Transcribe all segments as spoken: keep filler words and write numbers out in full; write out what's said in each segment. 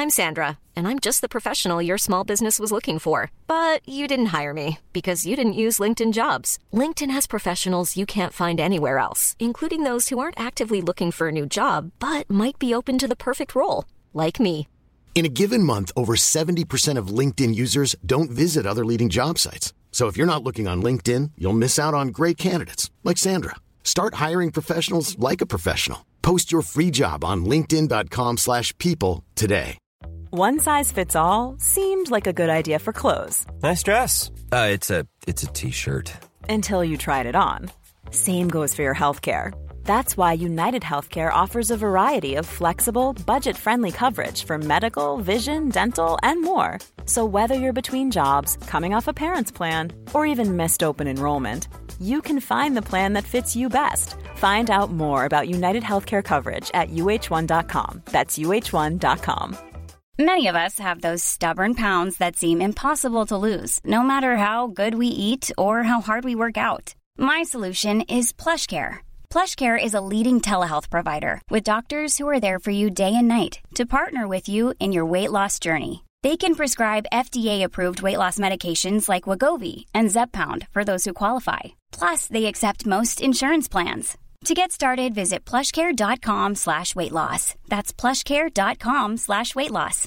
I'm Sandra, and I'm just the professional your small business was looking for. But you didn't hire me because you didn't use LinkedIn Jobs. LinkedIn has professionals you can't find anywhere else, including those who aren't actively looking for a new job, but might be open to the perfect role, like me. In a given month, over seventy percent of LinkedIn users don't visit other leading job sites. So if you're not looking on LinkedIn, you'll miss out on great candidates like Sandra. Start hiring professionals like a professional. Post your free job on linkedin dot com slash people today. One size fits all seemed like a good idea for clothes. Nice dress. Uh, it's a it's a t-shirt. Until you tried it on. Same goes for your healthcare. That's why United Healthcare offers a variety of flexible, budget-friendly coverage for medical, vision, dental, and more. So whether you're between jobs, coming off a parent's plan, or even missed open enrollment, you can find the plan that fits you best. Find out more about United Healthcare coverage at U H one dot com. That's U H one dot com. Many of us have those stubborn pounds that seem impossible to lose, no matter how good we eat or how hard we work out. My solution is PlushCare. PlushCare is a leading telehealth provider with doctors who are there for you day and night to partner with you in your weight loss journey. They can prescribe F D A-approved weight loss medications like Wegovy and Zepbound for those who qualify. Plus, they accept most insurance plans. To get started, visit plushcare.com slash weight loss. That's plushcare.com slash weight loss.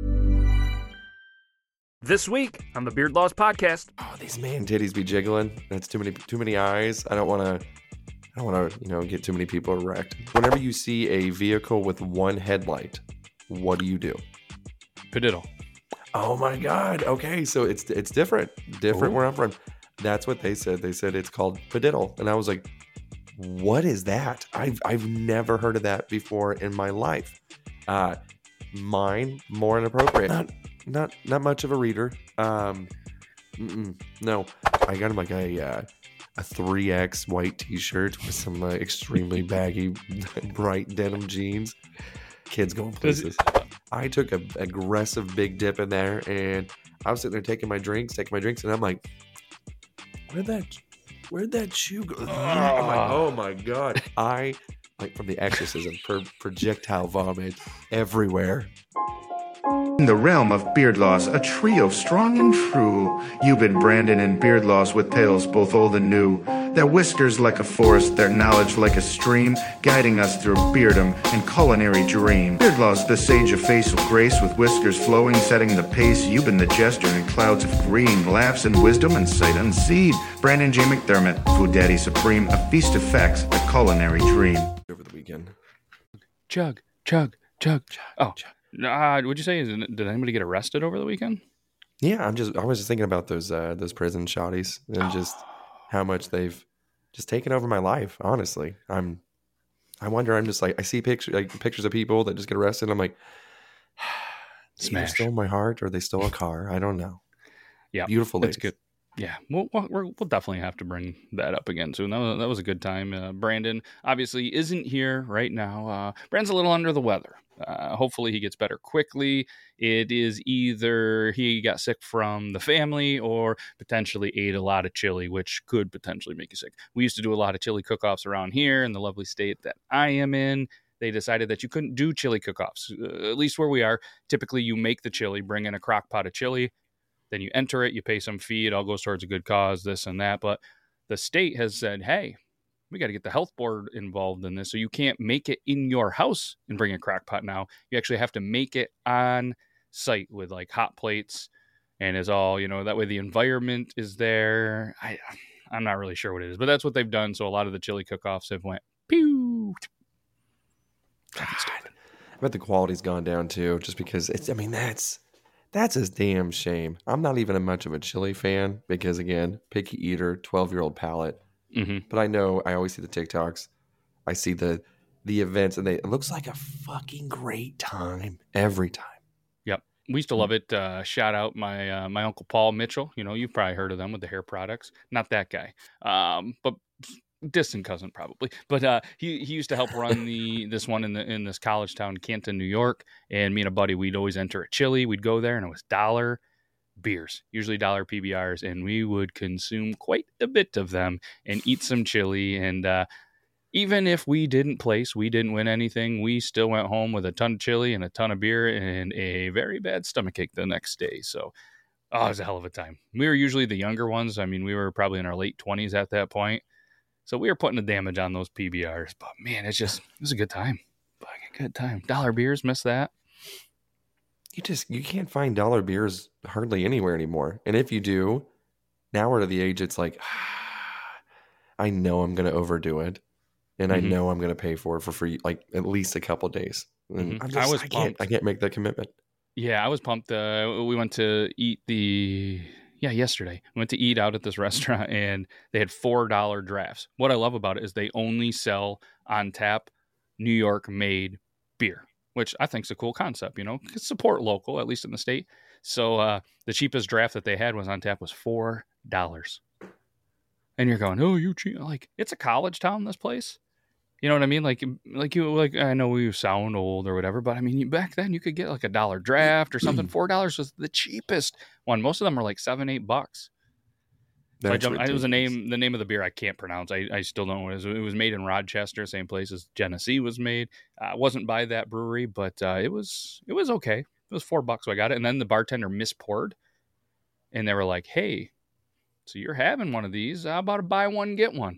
This week on the Beard Laws Podcast. Oh, these man titties be jiggling. That's too many too many eyes. I don't want to I don't want to, you know, get too many people wrecked. Whenever you see a vehicle with one headlight, what do you do? Padiddle. Oh my God. Okay, so it's it's different. Different Ooh. where I'm from. That's what they said. They said it's called padiddle. And I was like, what is that? I've I've never heard of that before in my life. Uh, mine more inappropriate. Not not not much of a reader. Um, mm-mm, no, I got him like a uh, a three X white T-shirt with some uh, extremely baggy, bright denim jeans. Kids going places. I took a aggressive big dip in there, and I was sitting there taking my drinks, taking my drinks, and I'm like, where'd that where'd that shoe go? Oh. I'm like, oh my God. I, like from The Exorcism, pro- projectile vomit everywhere. In the realm of beard loss, a trio strong and true. You've been Brandon and beard loss with tales both old and new. Their whiskers like a forest, their knowledge like a stream, guiding us through beardom and culinary dream. Beard loss, the sage of facial grace, with whiskers flowing, setting the pace. You've been the jester in clouds of green, laughs and wisdom and sight unseen. Brandon J. McDermott, Food Daddy Supreme, a feast of facts, a culinary dream. Over the weekend. Chug, chug, chug. Chug, oh, chug. Uh, what'd you say? Is it, did anybody get arrested over the weekend? Yeah, I'm just I was just thinking about those uh, those prison shotties and just how much they've just taken over my life. Honestly, I'm I wonder. I'm just like I see pictures like pictures of people that just get arrested. I'm like, they either stole my heart or they stole a car. I don't know. Yeah, beautiful. That's ladies. good. Yeah, we'll, we'll we'll definitely have to bring that up again soon. That was, that was a good time. Uh, Brandon obviously isn't here right now. Uh, Brandon's a little under the weather. Uh, hopefully he gets better quickly. It is either he got sick from the family or potentially ate a lot of chili, which could potentially make you sick. We used to do a lot of chili cook-offs around here in the lovely state that I am in. They decided that you couldn't do chili cook-offs, uh, at least where we are. Typically, you make the chili, bring in a crock pot of chili, then you enter it, you pay some fee, it all goes towards a good cause, this and that. But the state has said, hey, we got to get the health board involved in this. So you can't make it in your house and bring a crock pot now. You actually have to make it on site with like hot plates and is all, you know, that way the environment is there. I, I'm not really sure what it is, but that's what they've done. So a lot of the chili cook-offs have went, pew. God, I bet the quality's gone down too, just because it's, I mean, that's, That's a damn shame. I'm not even a much of a chili fan because, again, picky eater, twelve-year-old palate. Mm-hmm. But I know I always see the TikToks. I see the the events, and they, it looks like a fucking great time every time. Yep. We used to love it. Uh, shout out my uh, my Uncle Paul Mitchell. You know, you've probably heard of them with the hair products. Not that guy. Um, but distant cousin probably, but uh, he he used to help run the this one in the in this college town, Canton, New York. And me and a buddy, we'd always enter at Chili. We'd go there, and it was dollar beers, usually dollar P B Rs, and we would consume quite a bit of them and eat some chili. And uh, even if we didn't place, we didn't win anything, we still went home with a ton of chili and a ton of beer and a very bad stomachache the next day. So, oh, it was a hell of a time. We were usually the younger ones. I mean, we were probably in our late twenties at that point. So we were putting the damage on those P B Rs. But, man, it's just, it was a good time. Fucking good time. Dollar beers, miss that. You just, you can't find dollar beers hardly anywhere anymore. And if you do, now we're to the age it's like, I know I'm going to overdo it. And mm-hmm. I know I'm going to pay for it for free, like at least a couple days. And mm-hmm. I'm just, I was I pumped. can't, I can't make that commitment. Yeah, I was pumped. Uh, we went to eat the, yeah, yesterday. We went to eat out at this restaurant and they had four dollar drafts. What I love about it is they only sell on tap New York made beer, which I think is a cool concept, you know, support local, at least in the state. So uh, the cheapest draft that they had was on tap was four dollars. And you're going, oh, you cheap. Like, it's a college town, this place. You know what I mean? Like, like you, like I know we sound old or whatever, but I mean, back then you could get like a dollar draft or something. Four dollars was the cheapest one. Most of them were like seven, eight bucks. So I jumped, it was a name, the name of the beer I can't pronounce. I, I still don't know what it is. It was made in Rochester, same place as Genesee was made. Uh, wasn't by that brewery, but uh, it was it was okay. It was four bucks, so I got it. And then the bartender mispoured, and they were like, "Hey, so you're having one of these? How about a buy one get one?"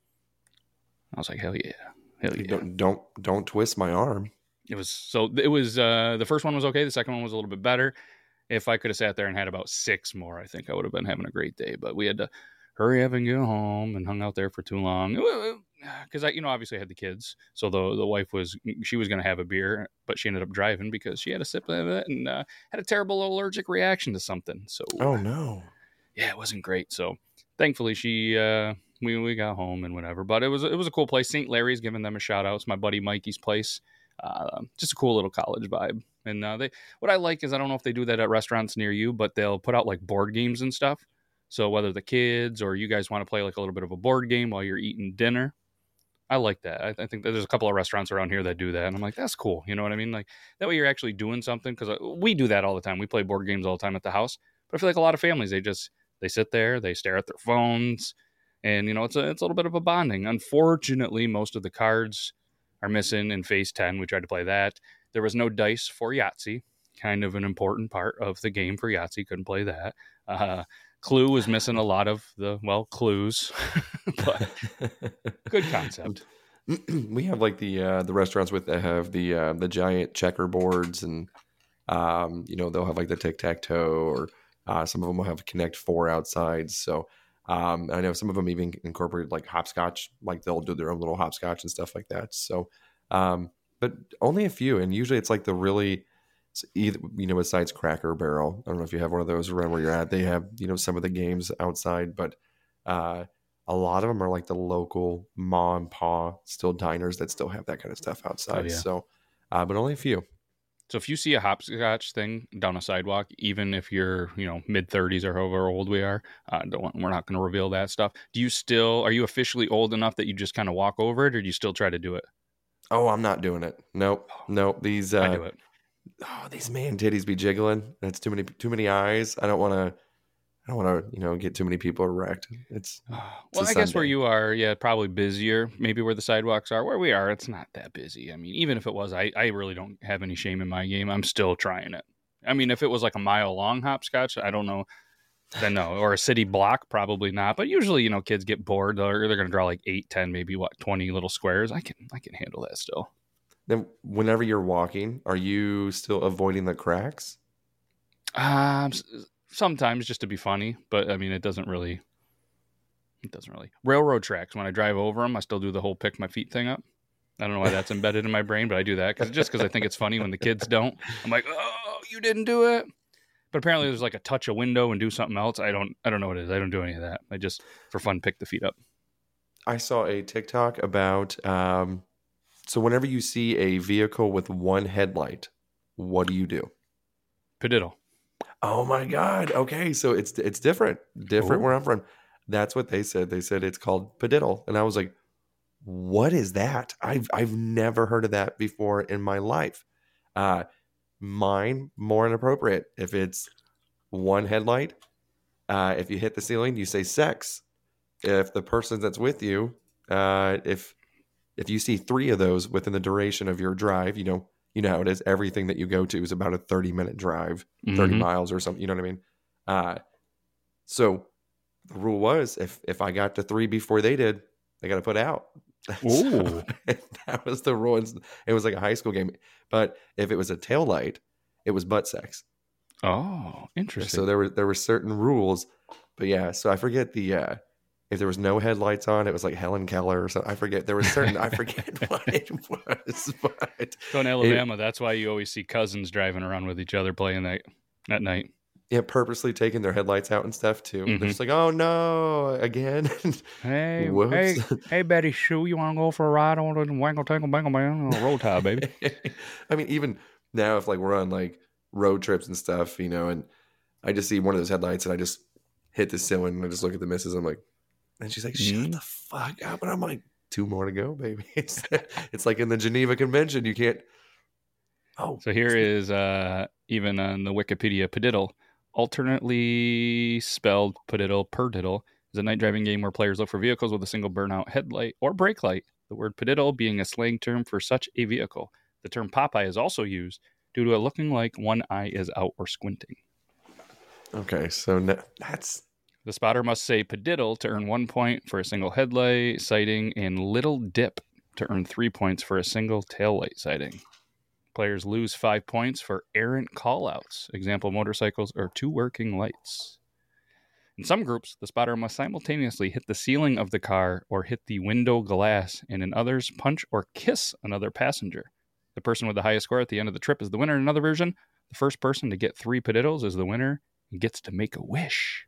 I was like, "Hell yeah, hell yeah!" Don't don't don't twist my arm. It was so. It was uh, the first one was okay. The second one was a little bit better. If I could have sat there and had about six more, I think I would have been having a great day. But we had to hurry up and get home and hung out there for too long. Because I, you know, obviously I had the kids. So the the wife was, she was going to have a beer, but she ended up driving because she had a sip of it and uh, had a terrible allergic reaction to something. So, oh no, yeah, it wasn't great. So thankfully she, uh, we we got home and whatever. But it was it was a cool place. Saint Larry's, giving them a shout out. It's my buddy Mikey's place. Uh, just a cool little college vibe. And uh, they, what I like is, I don't know if they do that at restaurants near you, but they'll put out like board games and stuff. So whether the kids or you guys want to play like a little bit of a board game while you're eating dinner, I like that. I, I think that there's a couple of restaurants around here that do that. And I'm like, that's cool. You know what I mean? Like that way you're actually doing something. Cause we do that all the time. We play board games all the time at the house, but I feel like a lot of families, they just, they sit there, they stare at their phones and you know, it's a, it's a little bit of a bonding. Unfortunately, most of the cards are missing in phase ten. We tried to play that. There was no dice for Yahtzee, kind of an important part of the game for Yahtzee. Couldn't play that. Uh, Clue was missing a lot of the, well, clues, but good concept. We have like the uh, the restaurants with that have the uh, the giant checkerboards, and um, you know they'll have like the tic tac toe, or uh, some of them will have Connect Four outside. So um, I know some of them even incorporate like hopscotch, like they'll do their own little hopscotch and stuff like that. So. Um, But only a few, and usually it's like the really, either, you know, besides Cracker Barrel. I don't know if you have one of those around where you're at. They have, you know, some of the games outside, but uh, a lot of them are like the local ma and pa still diners that still have that kind of stuff outside. Oh, yeah. So, uh, but only a few. So if you see a hopscotch thing down a sidewalk, even if you're, you know, mid thirties or however old we are, uh, don't, we're not going to reveal that stuff. Do you still, are you officially old enough that you just kind of walk over it, or do you still try to do it? Oh, I'm not doing it. Nope. Nope. These, uh, I do it. Oh, these man titties be jiggling. That's too many, too many eyes. I don't want to, I don't want to, you know, get too many people wrecked. It's, well, it's I guess where you are, yeah, probably busier. Maybe where the sidewalks are. Where we are, it's not that busy. I mean, even if it was, I, I really don't have any shame in my game. I'm still trying it. I mean, if it was like a mile long hopscotch, I don't know. Then no, or a city block, probably not. But usually, you know, kids get bored. They're, they're going to draw like eight, ten, maybe what, twenty little squares. I can, I can handle that still. Then, whenever you're walking, are you still avoiding the cracks? Um, sometimes just to be funny, but I mean, it doesn't really. It doesn't really. Railroad tracks. When I drive over them, I still do the whole pick my feet thing up. I don't know why that's embedded in my brain, but I do that because just because I think it's funny when the kids don't. I'm like, oh, you didn't do it. But apparently there's like a touch a window and do something else. I don't I don't know what it is. I don't do any of that. I just, for fun, pick the feet up. I saw a TikTok about, um, so whenever you see a vehicle with one headlight, what do you do? Padiddle. Oh my God. Okay. So it's it's different. Different Ooh. Where I'm from. That's what they said. They said it's called padiddle. And I was like, what is that? I've, I've never heard of that before in my life. Uh Mine, more inappropriate. If it's one headlight, uh, if you hit the ceiling, you say sex. If the person that's with you, uh, if if you see three of those within the duration of your drive, you know, you know how it is. Everything that you go to is about a thirty minute drive, thirty Mhm. miles or something. You know what I mean? Uh, so the rule was if if I got to three before they did, they got to put out. Ooh. That was the rule. It was like a high school game. But if it was a tail light, it was butt sex. Oh, interesting. So there were there were certain rules. But yeah, so I forget the uh, if there was no headlights on, it was like Helen Keller or something. I forget. There was certain I forget what it was. But So in Alabama, it, that's why you always see cousins driving around with each other playing that at night. Yeah, purposely taking their headlights out and stuff too. Mm-hmm. They're just like, oh no, again. hey, Whoops. hey, hey, Betty Sue, you want to go for a ride on the Wangle Tangle Bangle Man on a roll tide, baby? I mean, even now, if like we're on like road trips and stuff, you know, and I just see one of those headlights and I just hit the ceiling and I just look at the missus. I'm like, and she's like, shut mm-hmm. the fuck up. And I'm like, two more to go, baby. It's, it's like in the Geneva Convention. You can't. Oh, so here is uh, even on the Wikipedia, Padiddle. Alternately spelled Padiddle, Perdiddle, is a night driving game where players look for vehicles with a single burnout headlight or brake light. The word Padiddle being a slang term for such a vehicle. The term Popeye is also used due to it looking like one eye is out or squinting. Okay, so no, that's... The spotter must say Padiddle to earn one point for a single headlight sighting and Little Dip to earn three points for a single taillight sighting. Players lose five points for errant callouts. Example, motorcycles or two working lights. In some groups, the spotter must simultaneously hit the ceiling of the car or hit the window glass, and in others, punch or kiss another passenger. The person with the highest score at the end of the trip is the winner. In another version, the first person to get three Padiddles is the winner and gets to make a wish.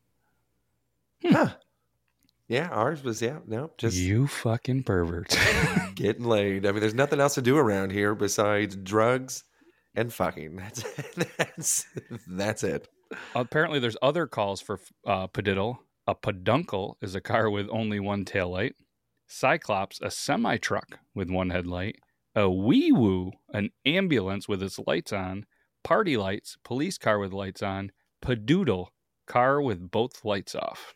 Hmm. Huh. Yeah, ours was, yeah, no, just... You fucking perverts. Getting laid. I mean, there's nothing else to do around here besides drugs and fucking. That's that's that's it. Apparently, there's other calls for uh, Padiddle. A peduncle is a car with only one taillight. Cyclops, a semi-truck with one headlight. A wee-woo, an ambulance with its lights on. Party lights, police car with lights on. Padoodle, car with both lights off.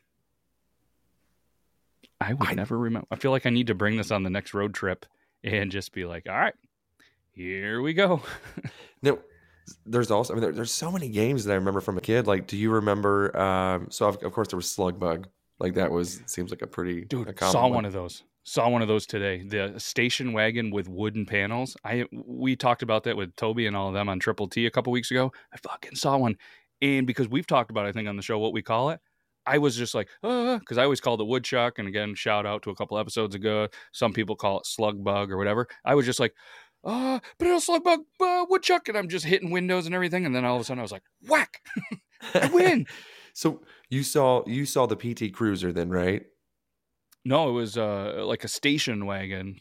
I would I, never remember. I feel like I need to bring this on the next road trip and just be like, all right, here we go. No, there's also, I mean, there, there's so many games that I remember from a kid. Like, do you remember? Um, so, of, of course, there was Slug Bug. Like, that was, seems like a pretty. Dude, a saw one. one of those. Saw one of those today. The station wagon with wooden panels. I We talked about that with Toby and all of them on Triple T a couple weeks ago. I fucking saw one. And because we've talked about, I think, on the show, what we call it. I was just like, uh, because I always called it woodchuck. And again, shout out to a couple episodes ago. Some people call it slug bug or whatever. I was just like, uh, but it's slug bug, uh, woodchuck. And I'm just hitting windows and everything. And then all of a sudden I was like, whack, I win. So you saw, you saw the P T Cruiser then, right? No, it was uh, like a station wagon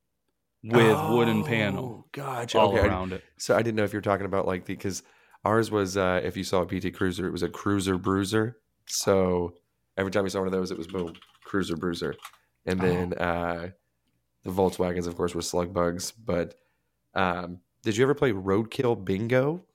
with oh, wooden panel gotcha. all okay. around it. So I didn't know if you're talking about like the, because ours was, uh, if you saw a P T Cruiser, it was a Cruiser Bruiser. So every time you saw one of those, it was boom, Cruiser Bruiser. And then oh. uh, the Volkswagens, of course, were Slug Bugs. But um, did you ever play Roadkill Bingo?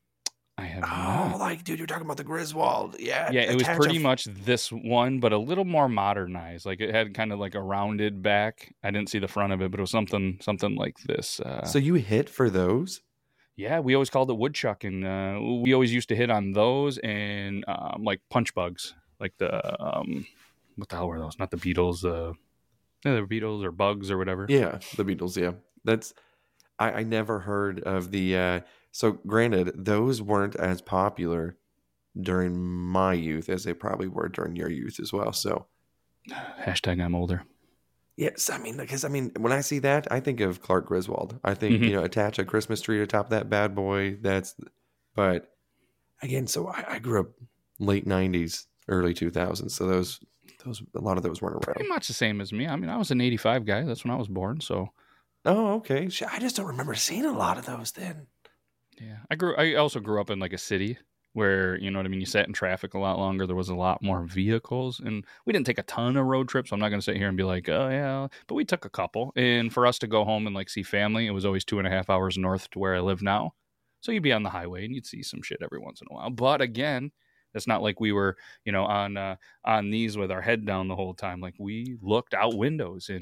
I have oh, not. like, dude, you're talking about the Griswold. Yeah. Yeah, it was pretty a... much this one, but a little more modernized. Like, it had kind of like a rounded back. I didn't see the front of it, but it was something something like this. Uh, so you hit for those? Yeah, we always called it woodchuck, and uh, we always used to hit on those and um, like punch bugs, like the um, what the hell were those? Not the beetles, uh, yeah, they were beetles or bugs or whatever. Yeah, the beetles. Yeah, that's I, I never heard of the. Uh, so granted, those weren't as popular during my youth as they probably were during your youth as well. So hashtag I'm older. Yes, I mean, because I mean, when I see that, I think of Clark Griswold. I think, mm-hmm. you know, attach a Christmas tree to top of that bad boy. That's, but again, so I, I grew up late nineties, early two thousands. So those, those, a lot of those weren't around. Pretty much the same as me. I mean, I was an eighty-five guy. That's when I was born. So, oh, okay. I just don't remember seeing a lot of those then. Yeah, I grew. I also grew up in like a city where, you know what I mean, you sat in traffic a lot longer. There was a lot more vehicles, and we didn't take a ton of road trips. So I'm not going to sit here and be like, oh yeah, but we took a couple. And for us to go home and like see family, it was always two and a half hours north to where I live now. So you'd be on the highway and you'd see some shit every once in a while. But again, it's not like we were, you know, on uh, on these with our head down the whole time. Like, we looked out windows and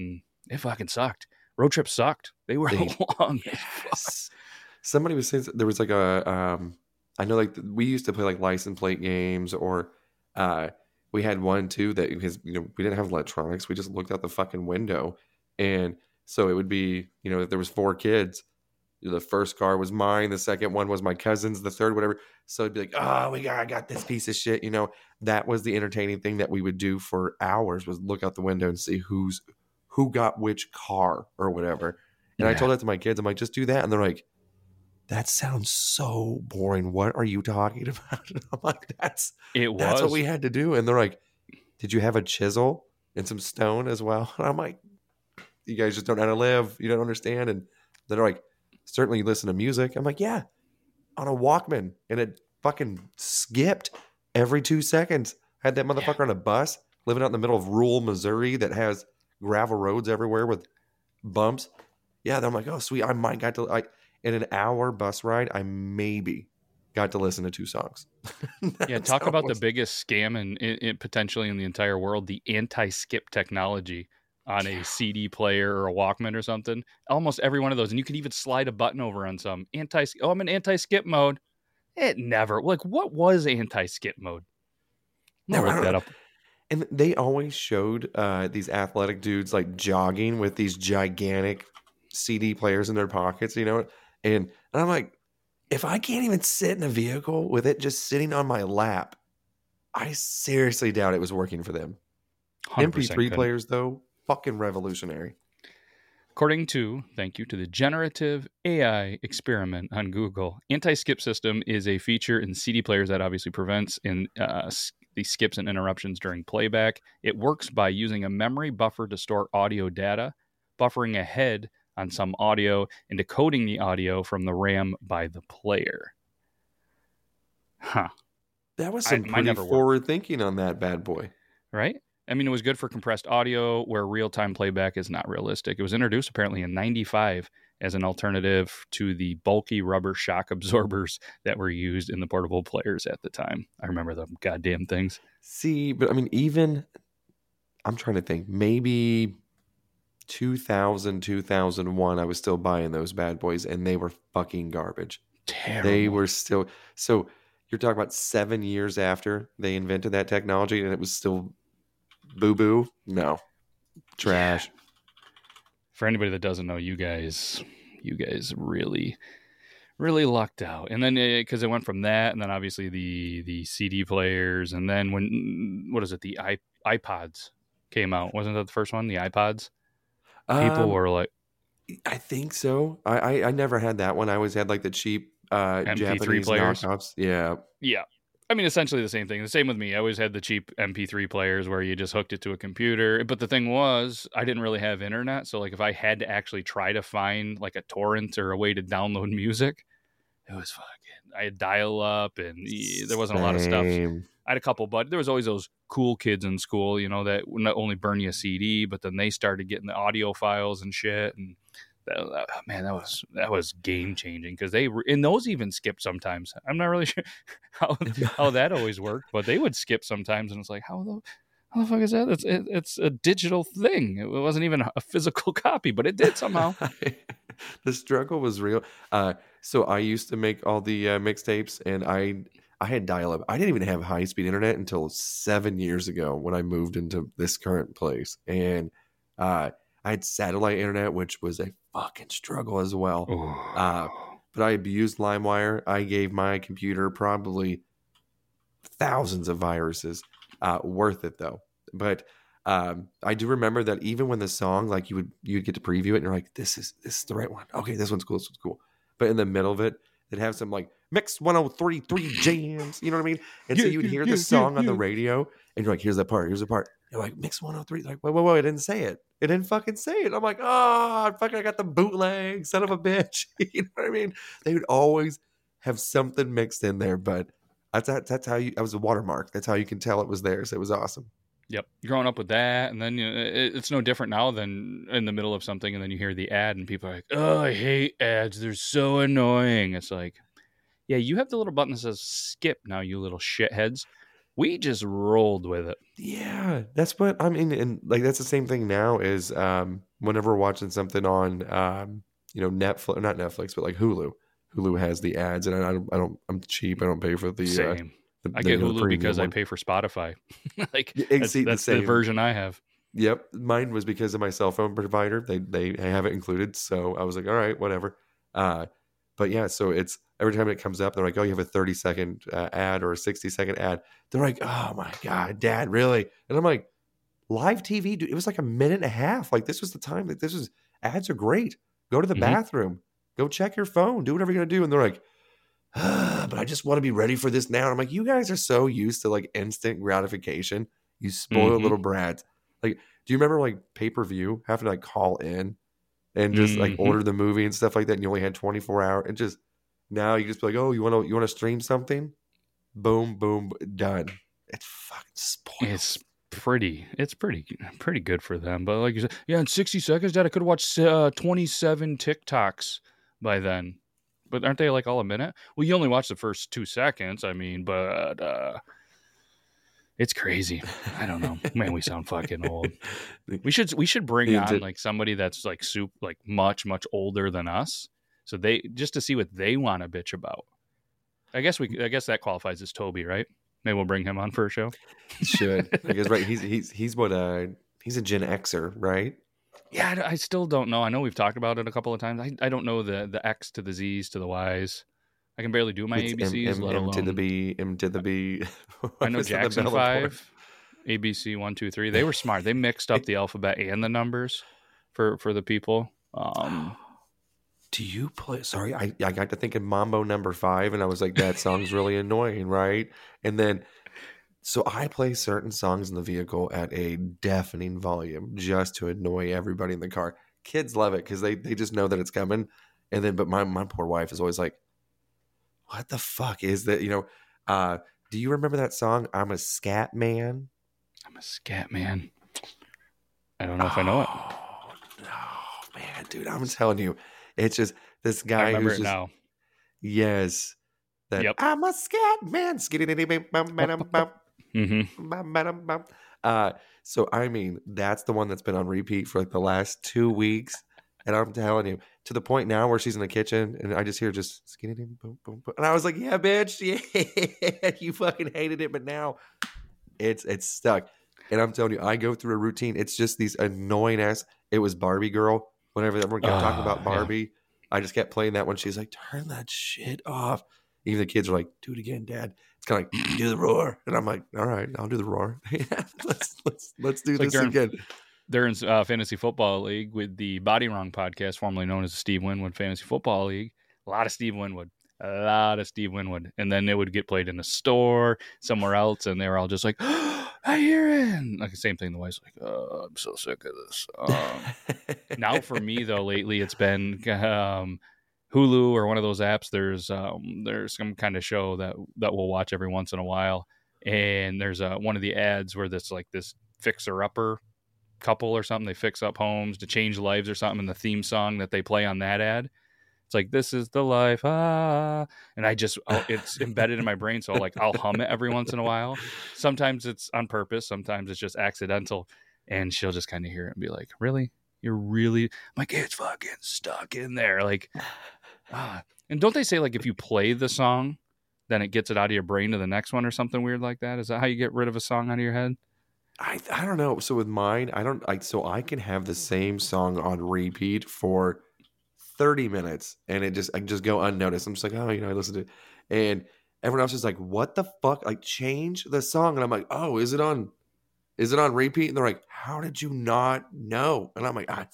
it fucking sucked. Road trips sucked. They were They- long as fuck. Yes. Somebody was saying there was like a um I know like we used to play like license plate games, or uh we had one too that because you know we didn't have electronics, we just looked out the fucking window, and so it would be, you know, if there was four kids, the first car was mine, the second one was my cousin's, the third whatever. So it'd be like, oh, we got I got this piece of shit, you know. That was the entertaining thing that we would do for hours, was look out the window and see who's who got which car or whatever. And Yeah. I told that to my kids. I'm like, just do that. And they're like, that sounds so boring. What are you talking about? And I'm like, that's It was. that's what we had to do. And they're like, did you have a chisel and some stone as well? And I'm like, you guys just don't know how to live. You don't understand. And they're like, certainly you listen to music. I'm like, yeah, on a Walkman. And it fucking skipped every two seconds. Had that motherfucker on a bus living out in the middle of rural Missouri that has gravel roads everywhere with bumps. Yeah, then I'm like, oh, sweet. I might got to, I, in an hour bus ride, I maybe got to listen to two songs. Yeah, That's talk how it about the was. biggest scam in, in, in potentially in the entire world, the anti-skip technology on a C D player or a Walkman or something. Almost every one of those. And you could even slide a button over on some anti oh, I'm in anti-skip mode. It never like what was anti-skip mode? I'm gonna Never- look that up. And they always showed uh, these athletic dudes like jogging with these gigantic C D players in their pockets, you know? And, and I'm like, if I can't even sit in a vehicle with it just sitting on my lap, I seriously doubt it was working for them. one hundred M P percent three couldn't. players, though, fucking revolutionary. According to, thank you to the Generative A I experiment on Google, anti-skip system is a feature in C D players that obviously prevents in uh, s- the skips and interruptions during playback. It works by using a memory buffer to store audio data, buffering ahead on some audio, and decoding the audio from the RAM by the player. Huh. That was I- some mine pretty never worked. forward thinking on that bad boy. Right? I mean, it was good for compressed audio where real-time playback is not realistic. It was introduced apparently in ninety-five as an alternative to the bulky rubber shock absorbers that were used in the portable players at the time. I remember them goddamn things. See, but I mean, even, I'm trying to think, maybe two thousand, two thousand one, I was still buying those bad boys, and they were fucking garbage. Terrible. They were still, so you're talking about seven years after they invented that technology, and it was still boo-boo? No. Trash. For anybody that doesn't know, you guys, you guys really, really lucked out. And then because it, it went from that, and then obviously the the C D players, and then when what is it, the i iPods came out? Wasn't that the first one? The iPods. People Um, were like, I think so. I, I I never had that one. I always had like the cheap uh, M P three Japanese players? knockoffs. Yeah. yeah. I mean, essentially the same thing. The same with me. I always had the cheap M P three players where you just hooked it to a computer. But the thing was, I didn't really have internet. So, like, if I had to actually try to find, like, a torrent or a way to download music, it was fucking... I had dial-up, and eh, there wasn't a lot of stuff. Same. I had a couple, but there was always those cool kids in school, you know, that would not only burn you a C D, but then they started getting the audio files and shit. And, that, that, man, that was that was game-changing because they... were- and those even skipped sometimes. I'm not really sure how how that always worked, but they would skip sometimes, and it's like, how the how the fuck is that? It's it, it's a digital thing. It wasn't even a physical copy, but it did somehow. The struggle was real. Uh, so I used to make all the uh, mixtapes, and I I had dial-up. I didn't even have high-speed internet until seven years ago when I moved into this current place, and uh, I had satellite internet, which was a fucking struggle as well. Uh, but I abused LimeWire. I gave my computer probably thousands of viruses. Uh, worth it though. But um, I do remember that even when the song, like you would you would get to preview it, and you're like, this is this is the right one. Okay, this one's cool. This one's cool. But in the middle of it, it'd have some like Mix one oh three point three jams. You know what I mean? And so Yeah, you'd yeah, hear yeah, the song yeah, on the yeah. radio, and you're like, here's that part. Here's the part. You're like, Mix one oh three. Like, wait, wait, wait. It didn't say it. It didn't fucking say it. I'm like, oh, fucking, I got the bootleg, son of a bitch. You know what I mean? They would always have something mixed in there, but that's that's, that's how you. That was a watermark. That's how you can tell it was theirs. It was awesome. Yep, growing up with that, and then you know, it, it's no different now than in the middle of something, and then you hear the ad, and people are like, "Oh, I hate ads. They're so annoying." It's like, yeah, you have the little button that says "skip" now, you little shitheads. we just rolled with it. Yeah, that's what I mean. And like, that's the same thing now is um, whenever we're watching something on, um, you know, Netflix, not Netflix, but like Hulu. Hulu has the ads, and I don't, I don't, I'm cheap. I don't pay for the. Same. Uh, the I get the Hulu because one. I pay for Spotify. like Yeah, that's, see, the that's the, same. version I have. Yep, mine was because of my cell phone provider. They they have it included, so I was like, all right, whatever. Uh, but yeah, so it's every time it comes up, they're like, oh, you have a thirty second uh, ad or a sixty second ad. They're like, oh my god, Dad, really? And I'm like, live T V, dude. It was like a minute and a half. Like this was the time. Like this was ads are great. Go to the Mhm. bathroom. Go check your phone. Do whatever you're gonna do. And they're like, ah, but I just want to be ready for this now. And I'm like, you guys are so used to like instant gratification. You spoiled Mhm. little brats. Like, do you remember like pay per view having to like call in and just like Mhm. order the movie and stuff like that? And you only had twenty-four hours. And just now you just be like, oh, you want to you want to stream something? Boom, boom, done. It's fucking spoiled. It's pretty. It's pretty. Pretty good for them. But like you said, yeah, in sixty seconds, Dad, I could watch uh, twenty-seven TikToks by then. But aren't they like all a minute? Well, you only watch the first two seconds. I mean, but uh, it's crazy. I don't know. Man, we sound fucking old. We should we should bring Yeah, on to- like somebody that's like soup like much much older than us, so they just to see what they want to bitch about. I guess we I guess that qualifies as Toby, right? Maybe we'll bring him on for a show. Should because right he's he's he's what uh he's a Gen Xer, right? Yeah, I, I still don't know. I know we've talked about it a couple of times. I, I don't know the the X to the Z's to the Y's. I can barely do my It's A B Cs, M, let M, M to the alone. B, M to the B. I know What's the Jackson Bell Report? Five, A B C one two three. They were smart. They mixed up the alphabet and the numbers for for the people. Um, Do you play? Sorry, I, I got to thinking Mambo Number Five, and I was like, that song's really annoying, right? And then, so I play certain songs in the vehicle at a deafening volume just to annoy everybody in the car. Kids love it because they they just know that it's coming. And then, but my my poor wife is always like, "What the fuck is that?" You know, uh, do you remember that song? I'm a scat man. I'm a scat man. I don't know if I know it. Oh, no, man, dude, I'm telling you, it's just this I guy remember who's it just now. yes. That Yep. I'm a scat man. Mm-hmm. Uh, so I mean, that's the one that's been on repeat for like the last two weeks, and I'm telling you, to the point now where she's in the kitchen and I just hear just skinny boom boom boom, and I was like, yeah, bitch, yeah, you fucking hated it, but now it's it's stuck, and I'm telling you, I go through a routine. It's just these annoying ass. It was Barbie Girl. Whenever everyone kept talking Oh, about yeah. Barbie, I just kept playing that one. She's like, turn that shit off. Even the kids are like, do it again, Dad. It's kind of like, do the roar. And I'm like, all right, I'll do the roar. let's let's let's do It's like this during- again. They're in uh, Fantasy Football League with the Body Wrong podcast, formerly known as the Steve Winwood Fantasy Football League. A lot of Steve Winwood. A lot of Steve Winwood. And then it would get played in a store, somewhere else, and they were all just like, oh, I hear it. And like the same thing. The wife's like, oh, I'm so sick of this. Um, now for me, though, lately it's been um, Hulu or one of those apps. There's um, there's some kind of show that, that we'll watch every once in a while. And there's uh, one of the ads where this like this fixer-upper couple or something, they fix up homes to change lives or something, and the theme song that they play on that ad, it's like, this is the life, ah, and I just I'll, it's embedded in my brain, so like I'll hum it every once in a while. Sometimes it's on purpose, sometimes it's just accidental, and she'll just kind of hear it and be like, really, you're really, I'm like, it's fucking stuck in there, like, ah. And don't they say like if you play the song then it gets it out of your brain to the next one or something weird like that? Is that how you get rid of a song out of your head? I I don't know. So with mine, I don't. I so I can have the same song on repeat for thirty minutes, and it just I can just go unnoticed. I'm just like, oh, you know, I listen to it, and everyone else is like, what the fuck? Like, change the song, and I'm like, oh, is it on? Is it on repeat? And they're like, how did you not know? And I'm like, I,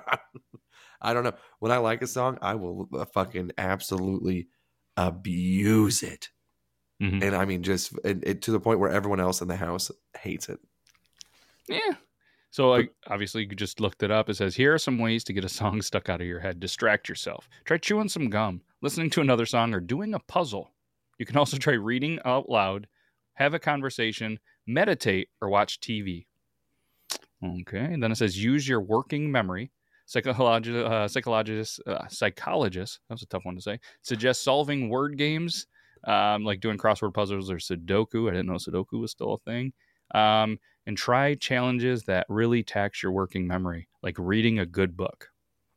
I don't know. When I like a song, I will fucking absolutely abuse it, Mm-hmm. and I mean, just it, it, to the point where everyone else in the house hates it. Yeah. So like, obviously you just looked it up. It says, here are some ways to get a song stuck out of your head. Distract yourself. Try chewing some gum, listening to another song, or doing a puzzle. You can also try reading out loud, have a conversation, meditate, or watch T V. Okay. And then it says, use your working memory. Psychologist, uh, psychologist, uh, psychologist, that was a tough one to say, suggest solving word games um, like doing crossword puzzles or Sudoku. I didn't know Sudoku was still a thing. Um, and try challenges that really tax your working memory, like reading a good book.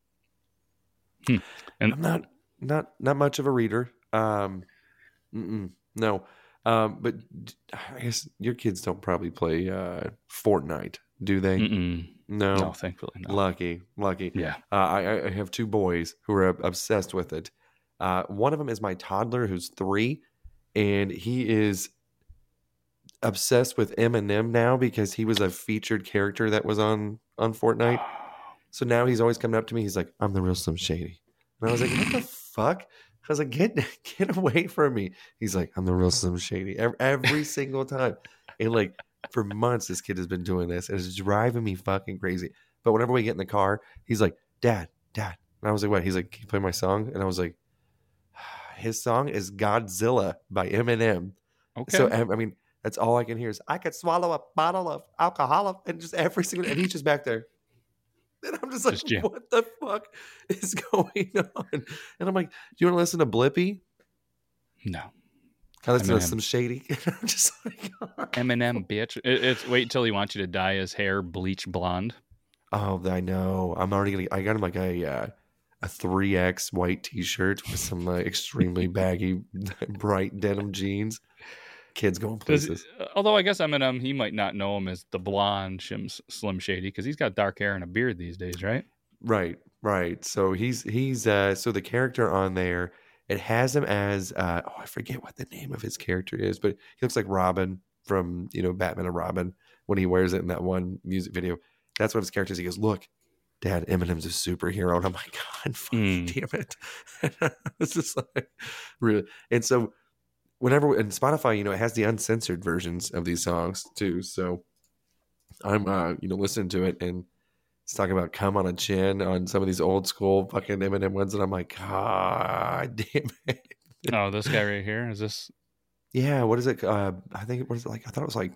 Hmm. And I'm not not not much of a reader. Um, mm-mm, no, um, but I guess your kids don't probably play uh, Fortnite, do they? Mm-mm. No, no, thankfully no. Lucky, lucky. Yeah. Uh, I, I have two boys who are obsessed with it. Uh, one of them is my toddler, who's three, and he is obsessed with Eminem now because he was a featured character that was on on Fortnite. So now he's always coming up to me. He's like, "I'm the real Slim Shady," and I was like, "What the fuck?" I was like, "Get get away from me!" He's like, "I'm the real Slim Shady," every, every single time, and like for months, this kid has been doing this, and it's driving me fucking crazy. But whenever we get in the car, he's like, "Dad, Dad," and I was like, "What?" He's like, "Can you play my song?" And I was like, "His song is Godzilla by Eminem." Okay. So I mean. That's all I can hear is I could swallow a bottle of alcohol and just every single and he's just back there. And I'm just like, just what the fuck is going on? And I'm like, do you want to listen to Blippi? No. I listen to some Shady. I'm just like Eminem, bitch. It, it's wait until he wants you to dye his hair bleach blonde. Oh, I know. I'm already gonna. I got him like a uh, a three X white T-shirt with some uh, extremely baggy, bright denim jeans. Kids going places. Does, although I guess Eminem, he might not know him as the blonde Shim, Slim Shady because he's got dark hair and a beard these days, right? Right, right. So he's he's uh, so the character on there, it has him as uh, oh I forget what the name of his character is, but he looks like Robin from you know Batman and Robin when he wears it in that one music video. That's what his character is. He goes, "Look, Dad, Eminem's a superhero," and I'm like, God, fucking mm. damn it! It's just like really, and so. Whenever and Spotify, you know, it has the uncensored versions of these songs too. So I'm, uh, you know, listening to it and it's talking about "Come on a Chin" on some of these old school fucking Eminem ones, and I'm like, God damn it! Oh, this guy right here is this? Yeah, what is it? Uh, I think what is it like? I thought it was like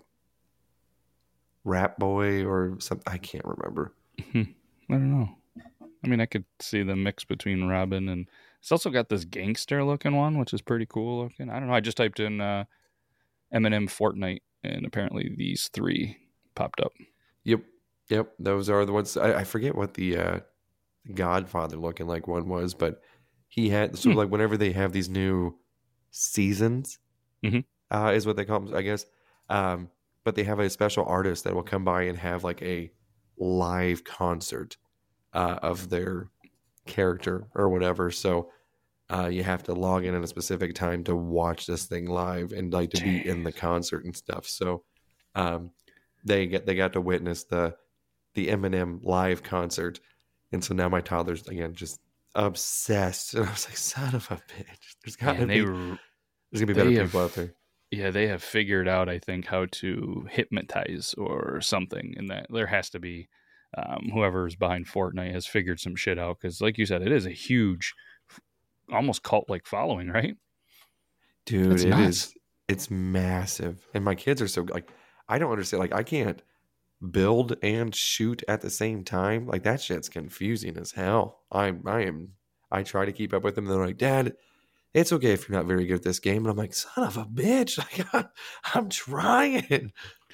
Rap Boy or something. I can't remember. I don't know. I mean, I could see the mix between Robin and. It's also got this gangster looking one, which is pretty cool looking. I don't know. I just typed in uh, Eminem Fortnite, and apparently these three popped up. Yep, yep. Those are the ones. I, I forget what the uh, Godfather looking like one was, but he had so hmm. like whenever they have these new seasons, mm-hmm. uh, is what they call them, I guess. Um, but they have a special artist that will come by and have like a live concert uh, of their character or whatever. So uh, you have to log in at a specific time to watch this thing live and like to Jeez. be in the concert and stuff. So um, they get they got to witness the the Eminem live concert, and so now my toddler's again just obsessed. And I was like, son of a bitch. There's got to be there's gonna be better have, people out there. Yeah, they have figured out, I think, how to hypnotize or something, and that there has to be. Um, whoever's behind Fortnite has figured some shit out because, like you said, it is a huge, almost cult-like following, right? Dude, it's it nuts. is. It's massive, and my kids are so like, I don't understand. Like, I can't build and shoot at the same time. Like that shit's confusing as hell. I, I am. I try to keep up with them. And they're like, Dad, it's okay if you're not very good at this game. And I'm like, son of a bitch, like, I'm, I'm trying.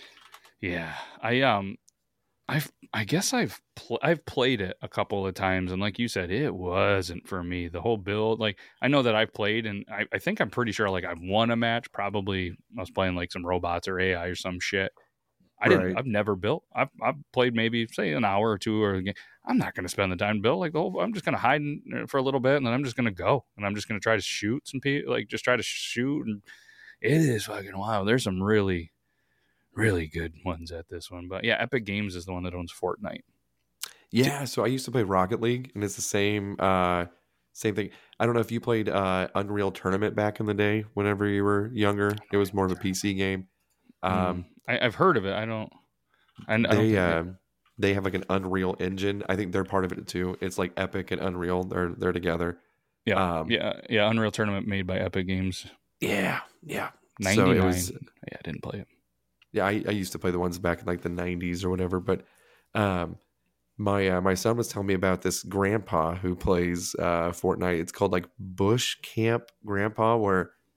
Yeah, I um. I've, I guess I've, pl- I've played it a couple of times, and like you said, it wasn't for me. The whole build, like I know that I've played, and I, I think I'm pretty sure, like I've won a match. Probably I was playing like some robots or A I or some shit. I right. didn't. I've never built. I've, I've played maybe say an hour or two, or I'm not going to spend the time to build. Like the whole, I'm just going to hide in, for a little bit, and then I'm just going to go, and I'm just going to try to shoot some people, like just try to shoot, and it is fucking wild. There's some really. Really good ones at this one. But yeah, Epic Games is the one that owns Fortnite. Yeah, so I used to play Rocket League, and it's the same uh, same thing. I don't know if you played uh, Unreal Tournament back in the day whenever you were younger. It was more of a P C game. Um, mm, I, I've heard of it. I don't... I, I they, don't uh, they have like an Unreal Engine. I think they're part of it too. It's like Epic and Unreal. They're, they're together. Yeah, um, yeah, yeah. Unreal Tournament made by Epic Games. Yeah, yeah. ninety-nine. So it was, yeah, I didn't play it. Yeah, I, I used to play the ones back in like the nineties or whatever. But um, my uh, my son was telling me about this grandpa who plays uh, Fortnite. It's called like Bush Camp Grandpa, where